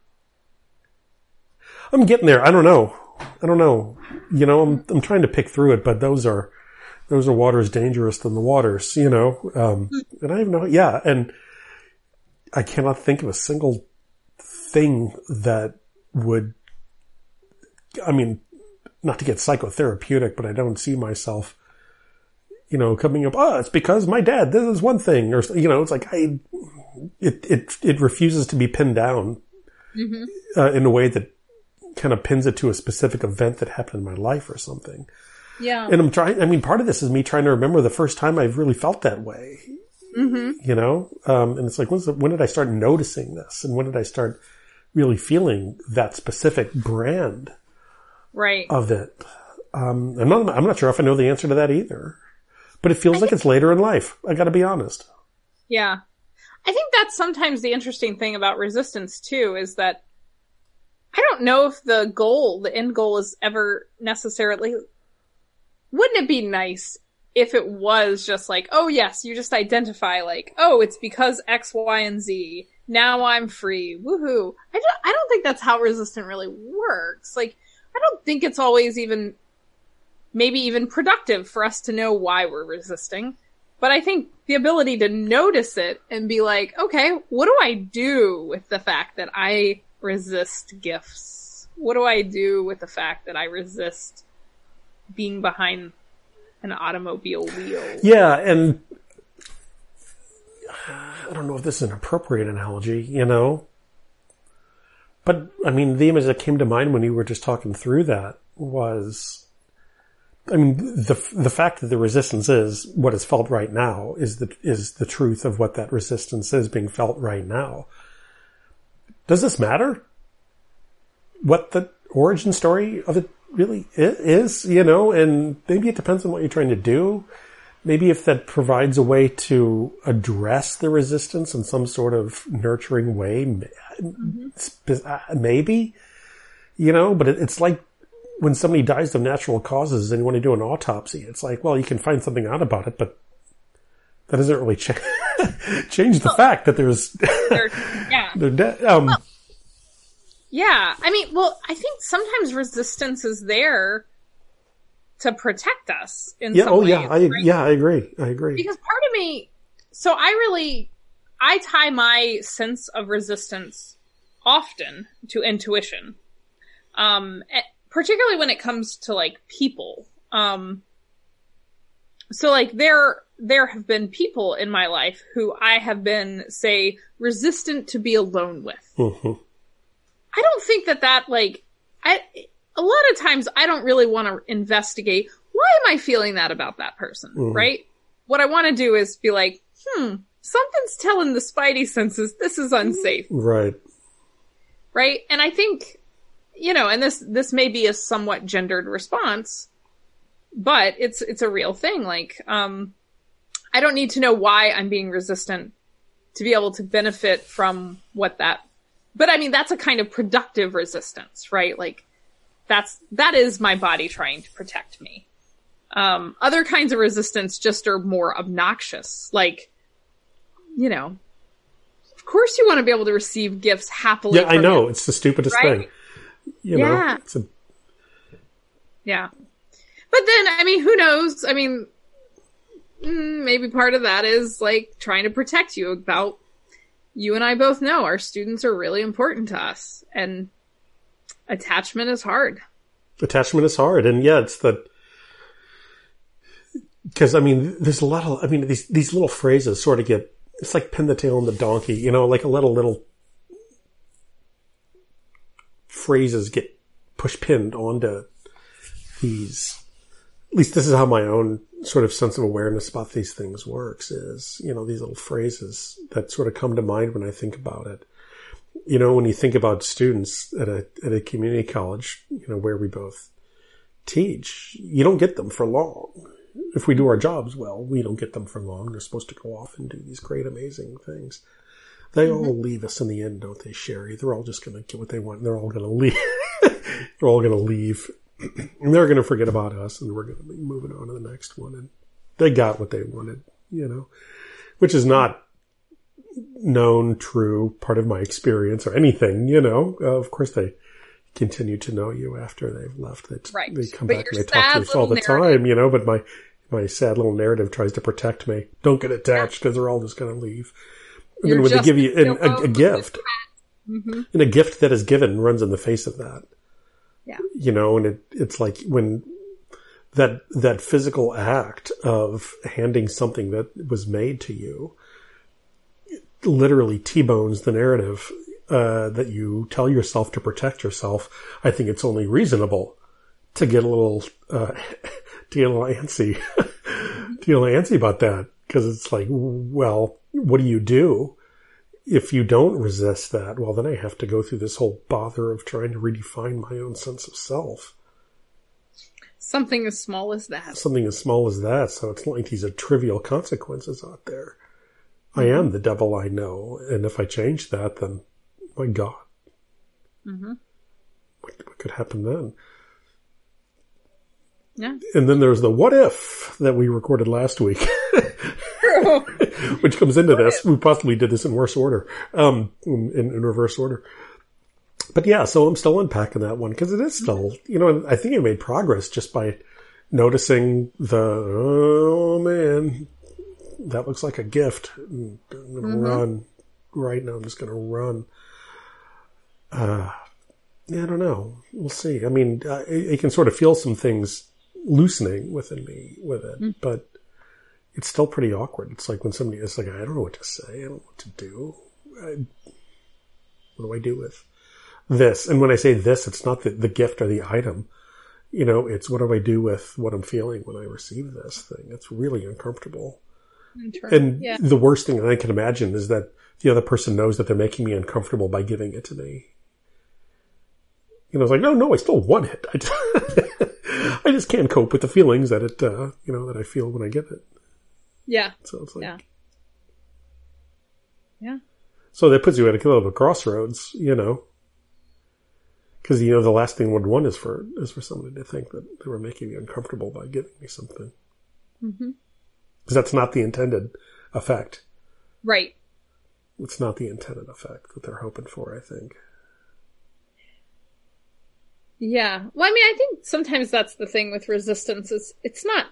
I'm getting there. I don't know. I don't know. You know, I'm I'm trying to pick through it, but those are those are waters dangerous than the waters, you know. Um, and I have no, yeah, and I cannot think of a single thing that would. I mean, not to get psychotherapeutic, but I don't see myself you know, coming up, oh, it's because my dad, this is one thing, or, you know, it's like, I, it, it, it refuses to be pinned down mm-hmm. uh, in a way that kind of pins it to a specific event that happened in my life or something. Yeah. And I'm trying, I mean, part of this is me trying to remember the first time I've really felt that way, mm-hmm. you know? Um, and it's like, when's the, when did I start noticing this? And when did I start really feeling that specific brand right. of it? Um, I'm not, I'm not sure if I know the answer to that either, but it feels I like think, it's later in life. I gotta be honest. Yeah. I think that's sometimes the interesting thing about resistance too, is that I don't know if the goal, the end goal is ever necessarily, wouldn't it be nice if it was just like, oh yes, you just identify like, oh, it's because X, Y, and Z. Now I'm free. Woohoo. I don't, I don't think that's how resistant really works. Like, I don't think it's always even, maybe even productive for us to know why we're resisting. But I think the ability to notice it and be like, okay, what do I do with the fact that I resist gifts? What do I do with the fact that I resist being behind an automobile wheel? Yeah, and I don't know if this is an appropriate analogy, you know, but I mean, the image that came to mind when you were just talking through that was, I mean, the the fact that the resistance is what is felt right now is the is the truth of what that resistance is being felt right now. Does this matter? What the origin story of it really is, you know, and maybe it depends on what you're trying to do. Maybe if that provides a way to address the resistance in some sort of nurturing way, mm-hmm. maybe, you know, but it, it's like when somebody dies of natural causes and you want to do an autopsy, it's like, well, you can find something out about it, but that doesn't really cha- change the well, fact that there's, they're, yeah. they're dead. Um, well, yeah. I mean, well, I think sometimes resistance is there to protect us in yeah, some oh, ways. Yeah, I, right? yeah, I agree. I agree. Because part of me, so I really, I tie my sense of resistance often to intuition. Um, particularly when it comes to like people. Um, so like there, there have been people in my life who I have been, say, resistant to be alone with. Mm-hmm. I don't think that that like, I, a lot of times I don't really want to investigate, why am I feeling that about that person, mm-hmm. right? What I want to do is be like, hmm, something's telling the spidey senses this is unsafe. Right. Right? And I think, you know, and this, this may be a somewhat gendered response, but it's, it's a real thing. Like, um, I don't need to know why I'm being resistant to be able to benefit from what that, but I mean, that's a kind of productive resistance, right? Like, that's, that is my body trying to protect me. Um, other kinds of resistance just are more obnoxious. Like, you know, of course you want to be able to receive gifts happily. Yeah, I know. You, it's the stupidest right? thing. You yeah. know, it's a... Yeah. But then, I mean, who knows? I mean, maybe part of that is like trying to protect you about, you and I both know our students are really important to us, and attachment is hard. Attachment is hard. And yeah, it's the, because I mean, there's a lot of, I mean, these, these little phrases sort of get, it's like pin the tail on the donkey, you know, like a little, little phrases get push pinned onto these. At least this is how my own sort of sense of awareness about these things works, is, you know, these little phrases that sort of come to mind when I think about it. You know, when you think about students at a, at a community college, you know, where we both teach, you don't get them for long. If we do our jobs well, we don't get them for long. They're supposed to go off and do these great, amazing things. They mm-hmm. all leave us in the end, don't they, Sherry? They're all just going to get what they want, and they're all going to leave. They're all going to leave. And they're going to forget about us, and we're going to be moving on to the next one. And they got what they wanted, you know, which is not known, true, part of my experience or anything, you know. Uh, of course, they continue to know you after they've left. They, right. they come but back and they talk to us all the narrative. time, you know, but my, my sad little narrative tries to protect me. Don't get attached because yeah. they're all just going to leave. And then when they give you an, a, a gift, mm-hmm. and a gift that is given runs in the face of that. Yeah. You know, and it, it's like when that, that physical act of handing something that was made to you literally T-bones the narrative, uh, that you tell yourself to protect yourself. I think it's only reasonable to get a little, uh, to get a little antsy, to get a little antsy about that. Cause it's like, well, what do you do if you don't resist that? Well, then I have to go through this whole bother of trying to redefine my own sense of self. Something as small as that. Something as small as that. So it's not like these are trivial consequences out there. Mm-hmm. I am the devil I know. And if I change that, then my God, mm-hmm. what, what could happen then? Yeah. And then there's the what if that we recorded last week, which comes into this. We possibly did this in worse order, um, in, in reverse order. But yeah, so I'm still unpacking that one because it is still, you know, I think I made progress just by noticing the, oh man, that looks like a gift. I'm going to mm-hmm. run right now. I'm just going to run. Uh, yeah, I don't know. We'll see. I mean, uh, it, it can sort of feel some things loosening within me with it, mm. but it's still pretty awkward. It's like when somebody is like, I don't know what to say. I don't know what to do. I, what do I do with this? And when I say this, it's not the, the gift or the item. You know, it's what do I do with what I'm feeling when I receive this thing? It's really uncomfortable. And yeah. the worst thing I can imagine is that the other person knows that they're making me uncomfortable by giving it to me. You know, it's like, no, no, I still want it. I just, I just can't cope with the feelings that it, uh, you know, that I feel when I get it. Yeah. So it's like, yeah. Yeah. So that puts you at a little bit of a crossroads, you know, because, you know, the last thing one would want is for, is for somebody to think that they were making me uncomfortable by giving me something. Mm-hmm. Because that's not the intended effect. Right. It's not the intended effect that they're hoping for, I think. Yeah. Well, I mean, I think sometimes that's the thing with resistance is it's not,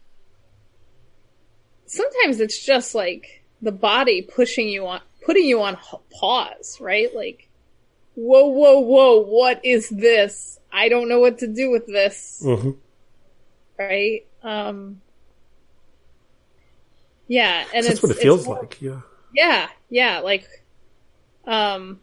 sometimes it's just like the body pushing you on, putting you on pause, right? Like, whoa, whoa, whoa, what is this? I don't know what to do with this. Mm-hmm. Right? Um, yeah. And that's it's, what it feels more, like. Yeah. Yeah. Yeah. Like, um,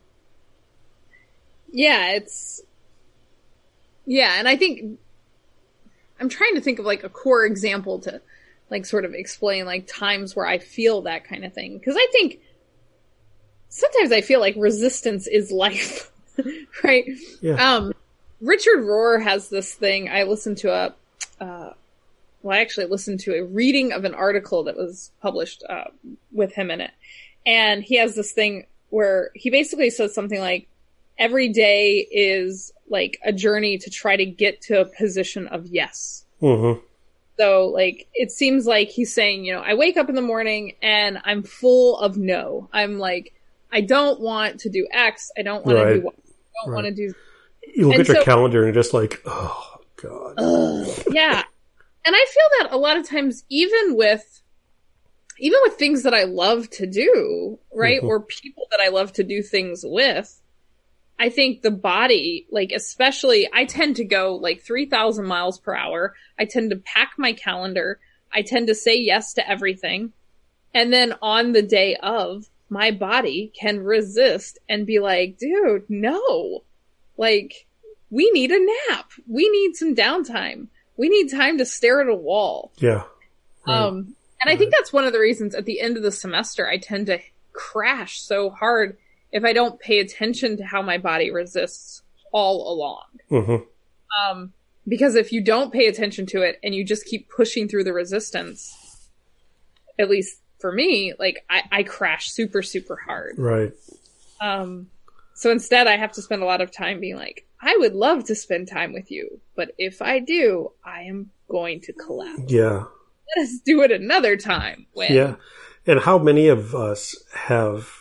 yeah, it's, yeah. And I think I'm trying to think of like a core example to like sort of explain like times where I feel that kind of thing. Cause I think sometimes I feel like resistance is life, right? Yeah. Um, Richard Rohr has this thing. I listened to a, uh, well, I actually listened to a reading of an article that was published, uh, with him in it. And he has this thing where he basically says something like, every day is like a journey to try to get to a position of yes. Mm-hmm. So like, it seems like he's saying, you know, I wake up in the morning and I'm full of no. I'm like, I don't want to do X. I don't want right. to do Y. I don't right. want to do. You look and at so, your calendar and you're just like, oh God. Uh, yeah. And I feel that a lot of times, even with, even with things that I love to do, right? Mm-hmm. Or people that I love to do things with, I think the body, like, especially, I tend to go like three thousand miles per hour. I tend to pack my calendar. I tend to say yes to everything. And then on the day of, my body can resist and be like, dude, no. Like, we need a nap. We need some downtime. We need time to stare at a wall. Yeah. Right. Um, and right. I think that's one of the reasons at the end of the semester, I tend to crash so hard if I don't pay attention to how my body resists all along. Mm-hmm. Um, because if you don't pay attention to it and you just keep pushing through the resistance, at least for me, like I, I crash super, super hard. Right. Um, so instead I have to spend a lot of time being like, I would love to spend time with you, but if I do, I am going to collapse. Yeah. Let us do it another time. When... Yeah. And how many of us have,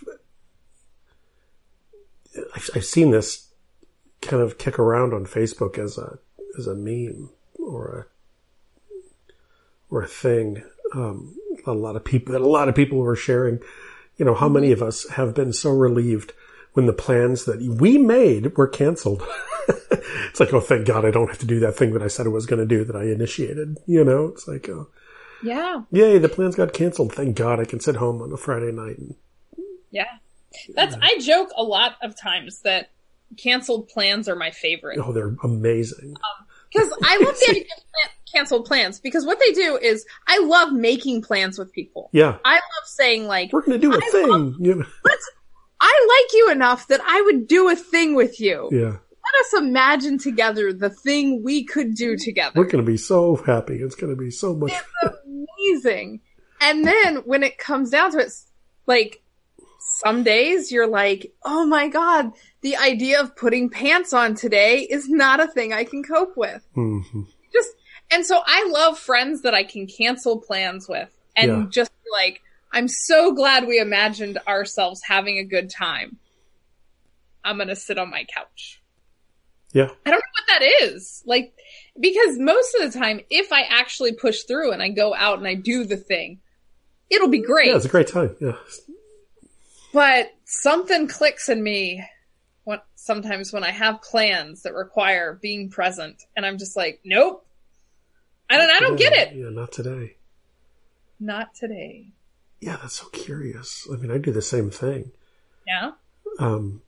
I've, I've seen this kind of kick around on Facebook as a, as a meme or a, or a thing. Um, a lot of people, that a lot of people were sharing, you know, how many of us have been so relieved when the plans that we made were canceled. It's like, oh, thank God I don't have to do that thing that I said I was going to do that I initiated. You know, it's like, oh, yeah, yay, the plans got canceled. Thank God I can sit home on a Friday night. And, yeah, that's. Yeah. I joke a lot of times that canceled plans are my favorite. Oh, they're amazing. Because um, I love getting canceled plans, because what they do is I love making plans with people. Yeah, I love saying like, we're going to do a I thing. Love, you know? Let's. I like you enough that I would do a thing with you. Yeah. Let us imagine together the thing we could do together. We're going to be so happy. It's going to be so much It's amazing. And then when it comes down to it, like, some days you're like, oh my God, the idea of putting pants on today is not a thing I can cope with. Mm-hmm. Just, and so I love friends that I can cancel plans with and Yeah. just be like, I'm so glad we imagined ourselves having a good time. I'm going to sit on my couch. Yeah. I don't know what that is. Like, because most of the time, if I actually push through and I go out and I do the thing, it'll be great. Yeah, it's a great time. Yeah. But something clicks in me when, sometimes when I have plans that require being present, and I'm just like, nope. I don't, I don't get it. Yeah, not today. Not today. Yeah, that's so curious. I mean, I do the same thing. Yeah. Um,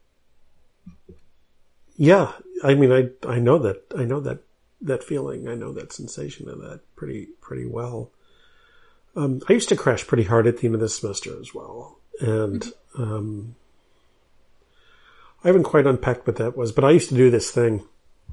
yeah, I mean, I I know that I know that that feeling. I know that sensation of that pretty pretty well. Um, I used to crash pretty hard at the end of the semester as well, and um, I haven't quite unpacked what that was. But I used to do this thing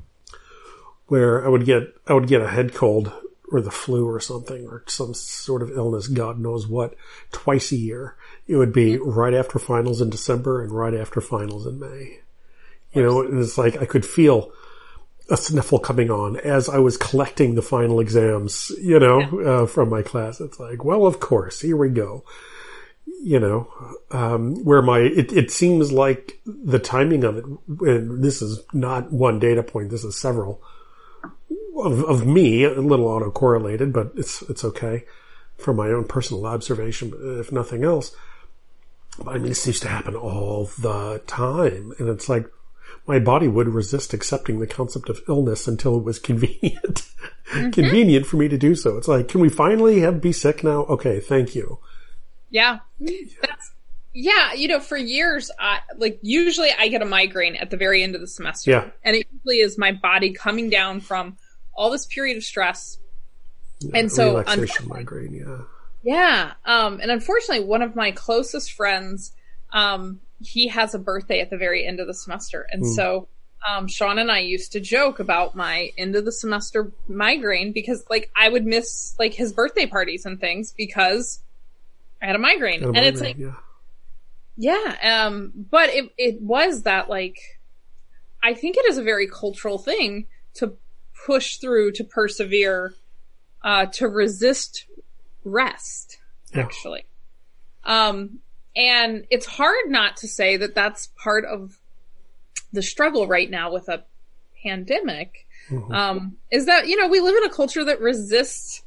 where I would get I would get a head cold or the flu or something, or some sort of illness, God knows what, twice a year. It would be right after finals in December and right after finals in May. You know, it was like I could feel a sniffle coming on as I was collecting the final exams, you know, uh, from my class. It's like, well, of course, here we go. You know, um, where my, it, it seems like the timing of it, and this is not one data point, this is several, Of, of me, a little autocorrelated, but it's it's okay from my own personal observation, if nothing else. But I mean, this used to happen all the time, and it's like my body would resist accepting the concept of illness until it was convenient, mm-hmm. convenient for me to do so. It's like, can we finally have be sick now? Okay, thank you. Yeah, that's yeah. You know, for years, I, like usually I get a migraine at the very end of the semester, yeah, and it usually is my body coming down from all this period of stress. Yeah, and so relaxation migraine, yeah. Yeah. Um, and unfortunately, one of my closest friends, um, he has a birthday at the very end of the semester. And mm. so, um, Sean and I used to joke about my end of the semester migraine because like I would miss like his birthday parties and things because I had a migraine. Had a and migraine, it's like, yeah. yeah. Um, but it, it was that like, I think it is a very cultural thing to push through, to persevere, uh, to resist rest, yeah. actually. Um, and it's hard not to say that that's part of the struggle right now with a pandemic, mm-hmm. um, is that, you know, we live in a culture that resists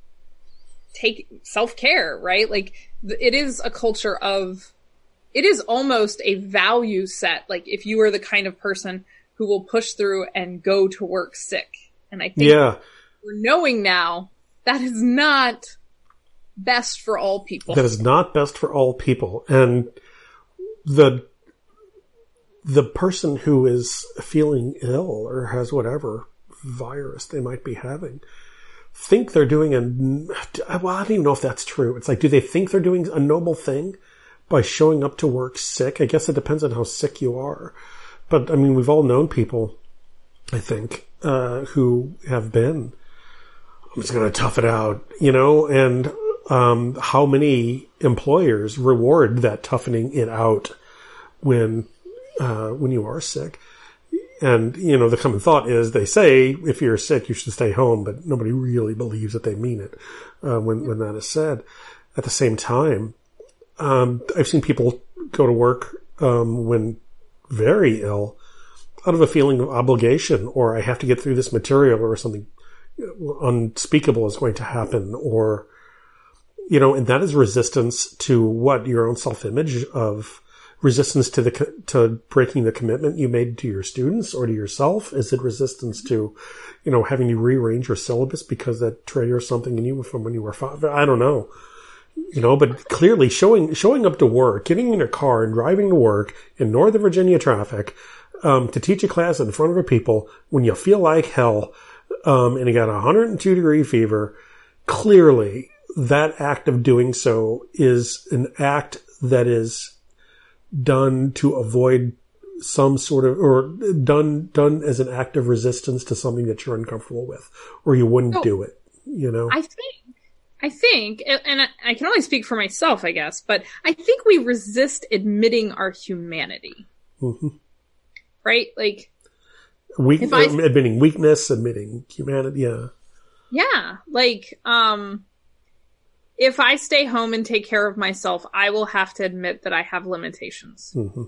take self-care, right? Like it is a culture of, it is almost a value set. Like if you are the kind of person who will push through and go to work sick. And I think yeah. we're knowing now that is not best for all people. That is not best for all people. And the the person who is feeling ill or has whatever virus they might be having think they're doing a, well, I don't even know if that's true. It's like, do they think they're doing a noble thing by showing up to work sick? I guess it depends on how sick you are. But I mean, we've all known people, I think, uh, who have been, I'm just going to tough it out, you know, and, um, how many employers reward that toughening it out when, uh, when you are sick. And, you know, the common thought is they say if you're sick, you should stay home, but nobody really believes that they mean it, uh, when, when that is said. At the same time, um, I've seen people go to work, um, when very ill out of a feeling of obligation, or I have to get through this material, or something unspeakable is going to happen, or, you know, and that is resistance to what your own self-image of resistance to the, to breaking the commitment you made to your students or to yourself? Is it resistance to, you know, having to rearrange your syllabus because that triggers something in you from when you were five? I don't know. You know, but clearly showing, showing up to work, getting in a car and driving to work in Northern Virginia traffic, um, to teach a class in front of a people when you feel like hell, um, and you got a one hundred two degree fever, clearly that act of doing so is an act that is done to avoid some sort of, or done, done as an act of resistance to something that you're uncomfortable with, or you wouldn't oh, do it, you know? I think, I think, and I can only speak for myself, I guess, but I think we resist admitting our humanity. Mm-hmm. Right? Like, Weak, I, admitting weakness, admitting humanity, yeah. Yeah. Like, um, if I stay home and take care of myself, I will have to admit that I have limitations. Mm-hmm.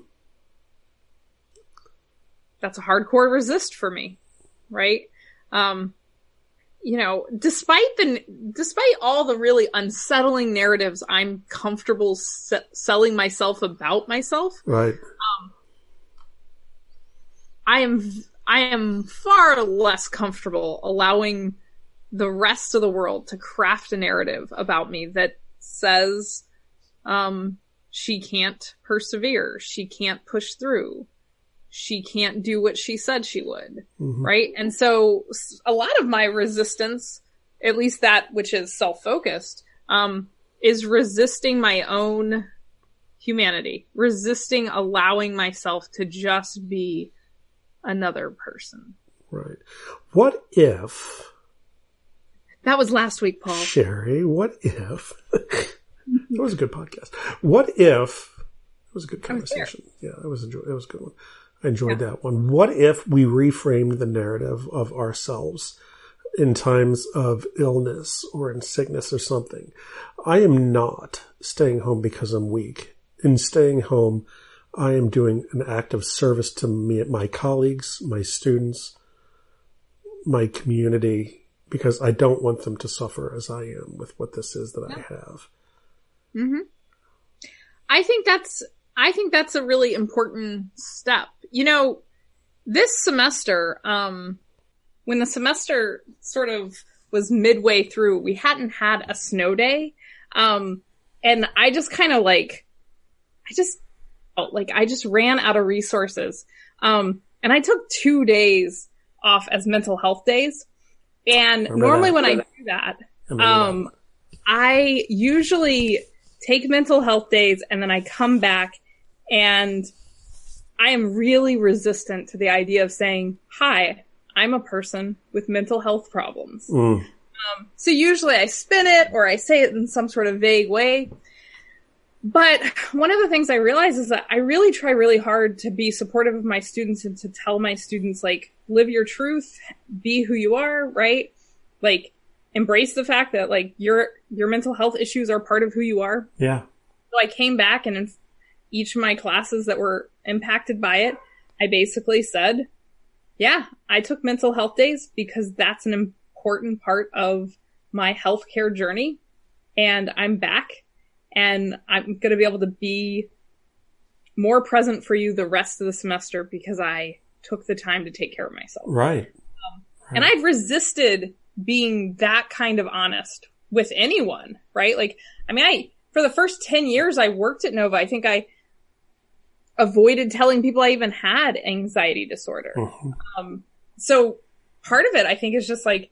That's a hardcore resist for me, right? Um, you know, despite the, despite all the really unsettling narratives I'm comfortable se- selling myself about myself, right? Um, I am, I am far less comfortable allowing the rest of the world to craft a narrative about me that says, um, she can't persevere. She can't push through. She can't do what she said she would. Mm-hmm. Right. And so a lot of my resistance, at least that which is self-focused, um, is resisting my own humanity, resisting allowing myself to just be another person. Right. What if, that was last week, Paul. Sherry, what if... That was a good podcast. What if... It was a good conversation. Yeah, it was, enjoy, it was a good one. I enjoyed yeah. that one. What if we reframed the narrative of ourselves in times of illness or in sickness or something? I am not staying home because I'm weak. In staying home, I am doing an act of service to me, my colleagues, my students, my community, because I don't want them to suffer as I am with what this is that yeah. I have. Mm-hmm. I think that's, I think that's a really important step. You know, this semester, um, when the semester sort of was midway through, we hadn't had a snow day. Um, and I just kind of like, I just, oh, like, I just ran out of resources. Um, and I took two days off as mental health days. And normally that. when I do that, um, that. I usually take mental health days and then I come back and I am really resistant to the idea of saying, hi, I'm a person with mental health problems. Mm. Um, so usually I spin it or I say it in some sort of vague way. But one of the things I realize is that I really try really hard to be supportive of my students and to tell my students, like, live your truth, be who you are, right? Like, embrace the fact that, like, your your mental health issues are part of who you are. Yeah. So I came back, and in each of my classes that were impacted by it, I basically said, yeah, I took mental health days because that's an important part of my healthcare journey, and I'm back. And I'm going to be able to be more present for you the rest of the semester because I took the time to take care of myself. Right. Um, right. And I've resisted being that kind of honest with anyone, right? Like, I mean, I, for the first ten years I worked at Nova, I think I avoided telling people I even had anxiety disorder. Mm-hmm. Um, so part of it, I think, is just like,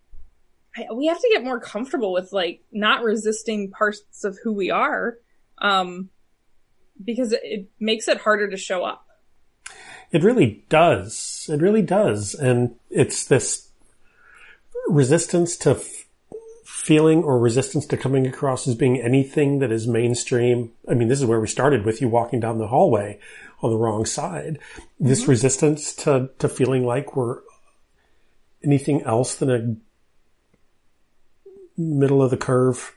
we have to get more comfortable with, like, not resisting parts of who we are, um, because it, it makes it harder to show up. It really does. It really does. And it's this resistance to f- feeling or resistance to coming across as being anything that is mainstream. I mean, this is where we started with you walking down the hallway on the wrong side. This mm-hmm. resistance to, to feeling like we're anything else than a middle of the curve.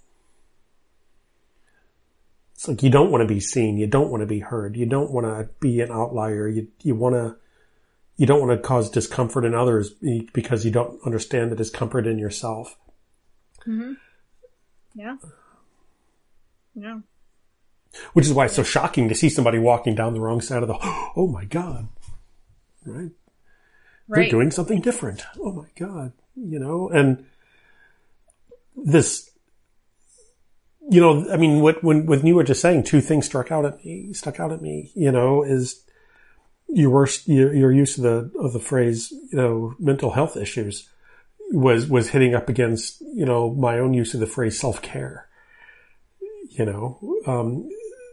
It's like you don't want to be seen. You don't want to be heard. You don't want to be an outlier. You you want to you don't want to cause discomfort in others because you don't understand the discomfort in yourself. Mm-hmm. Yeah. Yeah. Which is why it's so shocking to see somebody walking down the wrong side of the, oh my God, right? They're Right. doing something different. Oh my God, you know, and this, you know, I mean, what, when, when you were just saying, two things struck out at me, stuck out at me, you know, is your worst, your, your use of the, of the phrase, you know, mental health issues was, was hitting up against, you know, my own use of the phrase self-care, you know, um,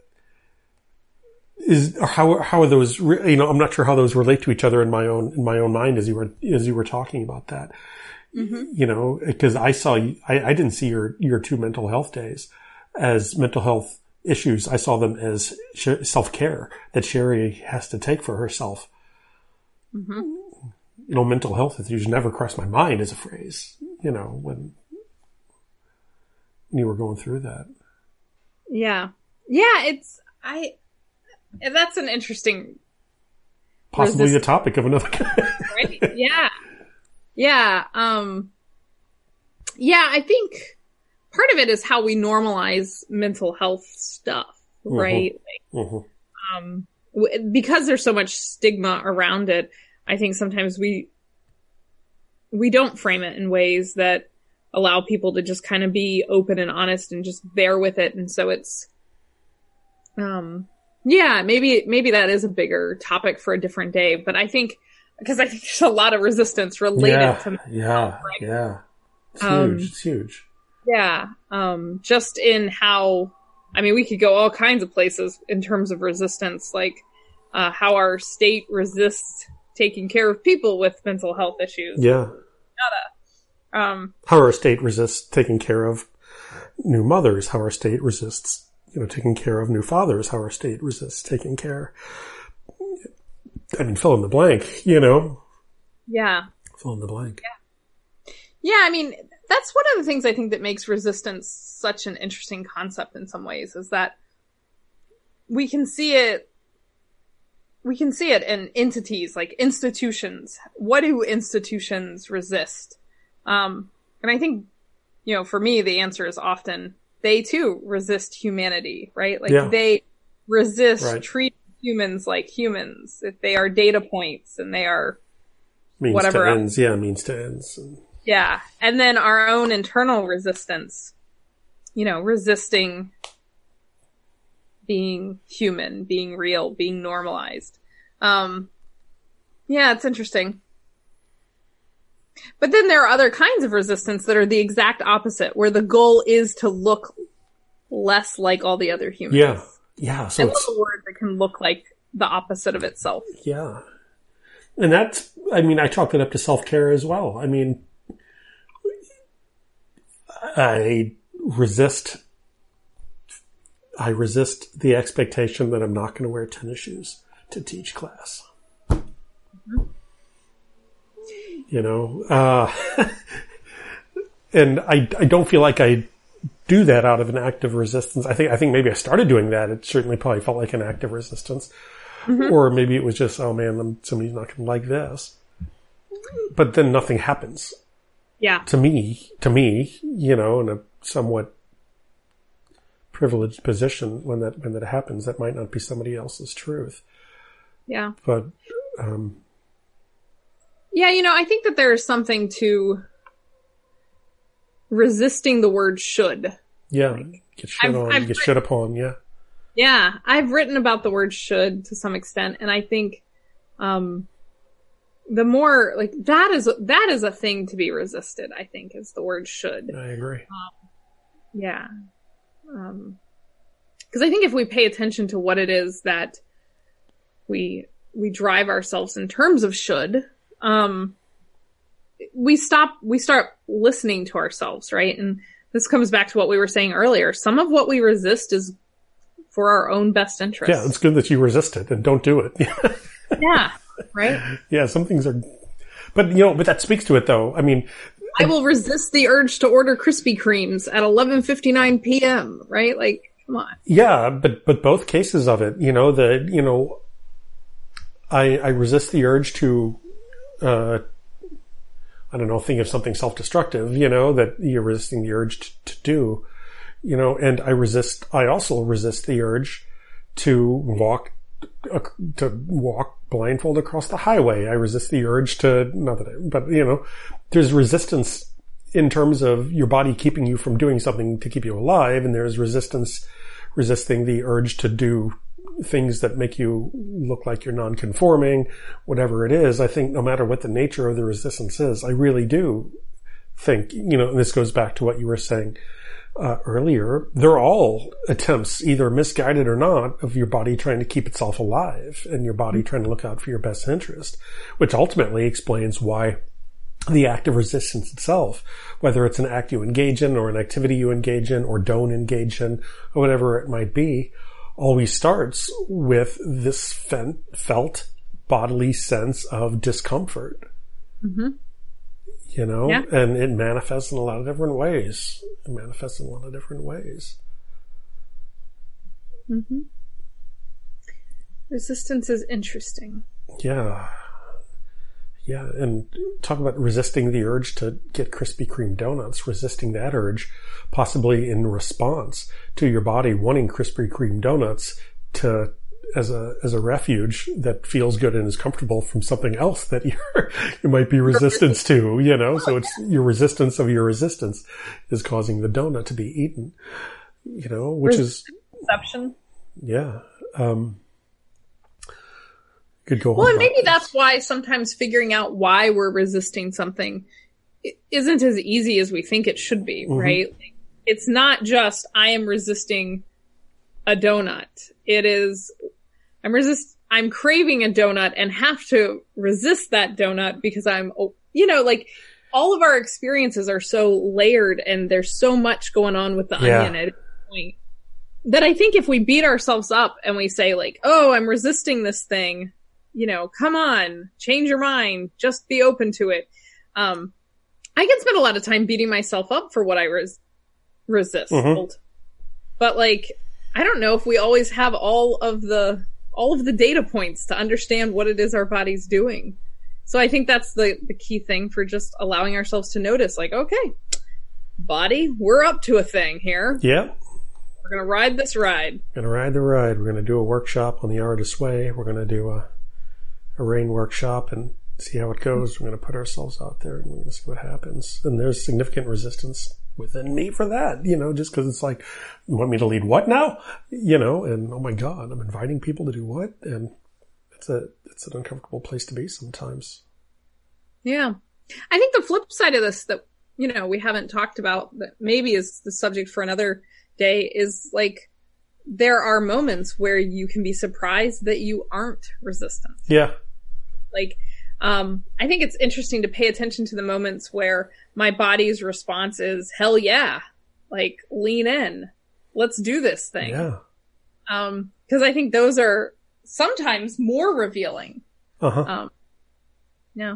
is, how, how are those, you know, I'm not sure how those relate to each other in my own, in my own mind as you were, as you were talking about that. Mm-hmm. You know, because I saw, I, I didn't see your, your two mental health days as mental health issues. I saw them as self-care that Sherry has to take for herself. Mm-hmm. You know, mental health issues never crossed my mind as a phrase, you know, when, when you were going through that. Yeah. Yeah, it's, I, that's an interesting. Possibly resist- the topic of another. Right? Yeah. Yeah. Um, yeah, I think part of it is how we normalize mental health stuff, right? Mm-hmm. Like, mm-hmm. Um, w- because there's so much stigma around it, I think sometimes we, we don't frame it in ways that allow people to just kind of be open and honest and just bear with it. And so it's, um, yeah, maybe, maybe that is a bigger topic for a different day, but I think, because I think there's a lot of resistance related yeah, to mental yeah, health, right? yeah. It's Um, huge. It's huge. Yeah. Um, just in how, I mean, we could go all kinds of places in terms of resistance, like, uh, how our state resists taking care of people with mental health issues. Yeah. Um, how our state resists taking care of new mothers, how our state resists, you know, taking care of new fathers, how our state resists taking care. I mean, fill in the blank, you know? Yeah. Fill in the blank. Yeah. Yeah, I mean, that's one of the things I think that makes resistance such an interesting concept in some ways, is that we can see it, we can see it in entities, like institutions. What do institutions resist? Um, and I think, you know, for me, the answer is often they too resist humanity, right? Like yeah. they resist right. treating humans like humans. If they are data points and they are means whatever to else. ends, yeah, means to ends. Yeah. And then our own internal resistance, you know, resisting being human, being real, being normalized. Um, yeah, it's interesting. But then there are other kinds of resistance that are the exact opposite, where the goal is to look less like all the other humans. Yeah. Yeah. So I it's love a word that can look like the opposite of itself. Yeah. And that's, I mean, I chalk it up to self-care as well. I mean, I resist, I resist the expectation that I'm not going to wear tennis shoes to teach class. Mm-hmm. You know, uh, and I, I don't feel like I do that out of an act of resistance. I think, I think maybe I started doing that. It certainly probably felt like an act of resistance. Mm-hmm. Or maybe it was just, oh man, I'm, somebody's not going to like this. But then nothing happens. Yeah. To me, to me, you know, in a somewhat privileged position when that, when that happens, that might not be somebody else's truth. Yeah. But, um, yeah, you know, I think that there's something to resisting the word should. Yeah. Get shit I've, on, I've get written, shit upon, yeah. Yeah. I've written about the word should to some extent, and I think, um, the more, like, that is, that is a thing to be resisted, I think, is the word should. I agree. Um, yeah. Um, cause I think if we pay attention to what it is that we, we drive ourselves in terms of should, um, we stop, we start listening to ourselves, right? And this comes back to what we were saying earlier. Some of what we resist is for our own best interest. Yeah, it's good that you resist it and don't do it. Yeah, right? Yeah, some things are, but you know, but that speaks to it though. I mean, I will resist the urge to order Krispy Kremes at eleven fifty-nine p.m., right? Like, come on. Yeah, but, but both cases of it, you know, the, you know, I, I resist the urge to, uh, I don't know, think of something self-destructive, you know, that you're resisting the urge to, to do, you know, and I resist, I also resist the urge to walk, uh, to walk blindfold across the highway. I resist the urge to, not that I, but you know, there's resistance in terms of your body keeping you from doing something to keep you alive, and there's resistance, resisting the urge to do things that make you look like you're non-conforming, whatever it is. I think no matter what the nature of the resistance is, I really do think, you know, and this goes back to what you were saying uh, earlier, they're all attempts, either misguided or not, of your body trying to keep itself alive and your body trying to look out for your best interest, which ultimately explains why the act of resistance itself, whether it's an act you engage in or an activity you engage in or don't engage in or whatever it might be, always starts with this felt bodily sense of discomfort. Mm-hmm. You know, yeah. And it manifests in a lot of different ways. It manifests in a lot of different ways. Mm-hmm. Resistance is interesting. Yeah. Yeah, and talk about resisting the urge to get Krispy Kreme donuts, resisting that urge, possibly in response to your body wanting Krispy Kreme donuts to as a as a refuge that feels good and is comfortable from something else that you're you might be resistance to, you know. So it's your resistance of your resistance is causing the donut to be eaten, you know, which is perception. Yeah. Um Could go well, and maybe that's why sometimes figuring out why we're resisting something isn't as easy as we think it should be, mm-hmm. right? It's not just, I am resisting a donut. It is, I'm resist, I'm craving a donut and have to resist that donut because I'm, you know, like all of our experiences are so layered and there's so much going on with the yeah. onion at a point that I think if we beat ourselves up and we say like, oh, I'm resisting this thing, you know, come on, change your mind, just be open to it. Um, I can spend a lot of time beating myself up for what I res- resist. Mm-hmm. But like, I don't know if we always have all of the, all of the data points to understand what it is our body's doing. So I think that's the, the key thing for just allowing ourselves to notice like, okay, body, we're up to a thing here. Yeah. We're going to ride this ride. Going to ride the ride. We're going to do a workshop on the Artist's Way. We're going to do a, a rain workshop and see how it goes. We're going to put ourselves out there and we're going to see what happens. And there's significant resistance within me for that, you know, just because it's like, you want me to lead what now? You know, and oh my God, I'm inviting people to do what? And it's a, it's an uncomfortable place to be sometimes. Yeah. I think the flip side of this that, you know, we haven't talked about that maybe is the subject for another day is like, there are moments where you can be surprised that you aren't resistant. Yeah. Like, um, I think it's interesting to pay attention to the moments where my body's response is, hell yeah, like lean in, let's do this thing. Yeah. Um, cause I think those are sometimes more revealing. Uh-huh. Um, yeah.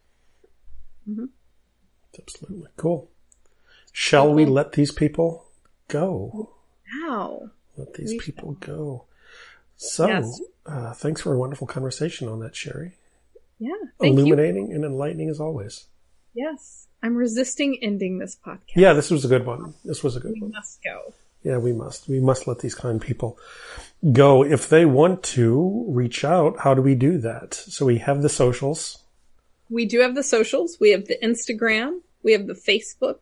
Mm-hmm. Absolutely. Cool. Shall cool. we let these people go? Wow. Let these we people should. go. So, yes. uh, thanks for a wonderful conversation on that, Sherry. Yeah. Illuminating you. and enlightening as always. Yes. I'm resisting ending this podcast. Yeah, this was a good one. This was a good we one. We must go. Yeah, we must. We must let these kind people go. If they want to reach out, how do we do that? So we have the socials. We do have the socials. We have the Instagram. We have the Facebook.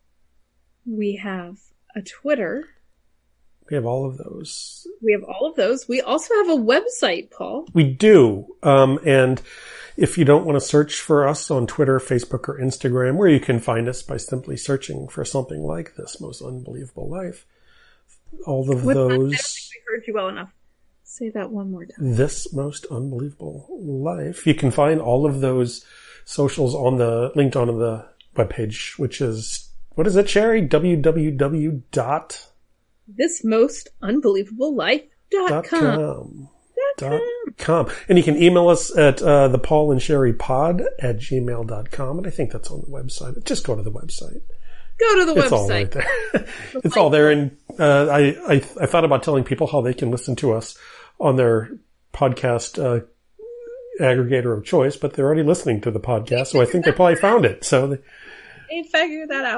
We have a Twitter. We have all of those. We have all of those. We also have a website, Paul. We do. Um, and if you don't want to search for us on Twitter, Facebook, or Instagram, where you can find us by simply searching for something like This Most Unbelievable Life, all of With those... That, I don't think we heard you well enough. Say that one more time. This Most Unbelievable Life. You can find all of those socials on the linked on the webpage, which is, what is it, Sherry? w w w dot this most unbelievable life dot com. Dot com. And you can email us at uh, the Paul and Sherry pod at gmail dot com. And I think that's on the website. Just go to the website. Go to the it's website. All right there. It's all there. And uh, I, I I thought about telling people how they can listen to us on their podcast uh, aggregator of choice, but they're already listening to the podcast, so I think they probably found it. So they, they figured that out.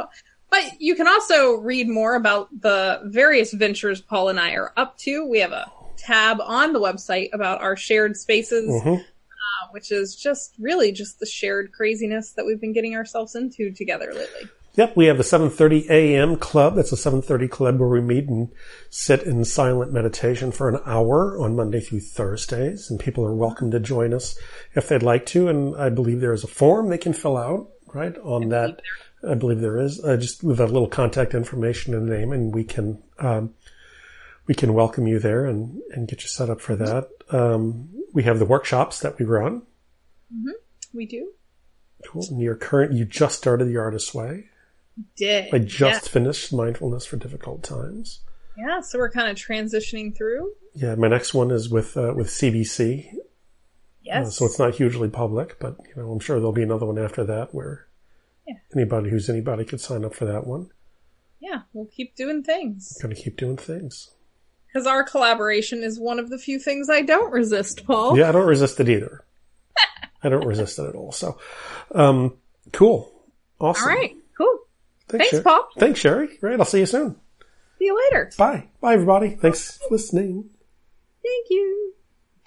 But you can also read more about the various ventures Paul and I are up to. We have a tab on the website about our shared spaces, mm-hmm. uh, which is just really just the shared craziness that we've been getting ourselves into together lately. Yep, we have the seven thirty a.m. club. That's a seven thirty club where we meet and sit in silent meditation for an hour on Monday through Thursdays. And people are welcome to join us if they'd like to. And I believe there is a form they can fill out, right, on that. I believe there is. Uh, just with a little contact information and name, and we can um, we can welcome you there and, and get you set up for that. Um, we have the workshops that we run. Mm-hmm. We do. Cool. And you're current. You just started the Artist's Way. Did. I just yeah. finished Mindfulness for Difficult Times. Yeah, so we're kind of transitioning through. Yeah, my next one is with uh, with C B C. Yes. Uh, so it's not hugely public, but you know, I'm sure there'll be another one after that where yeah. anybody who's anybody could sign up for that one. Yeah, we'll keep doing things. We're going to keep doing things. Because our collaboration is one of the few things I don't resist, Paul. Yeah, I don't resist it either. I don't resist it at all. So, um, cool. Awesome. All right, cool. Thanks, Thanks Sherry. Paul. Thanks, Sherry. Right, I'll see you soon. See you later. Bye. Bye, everybody. Thanks for listening. Thank you.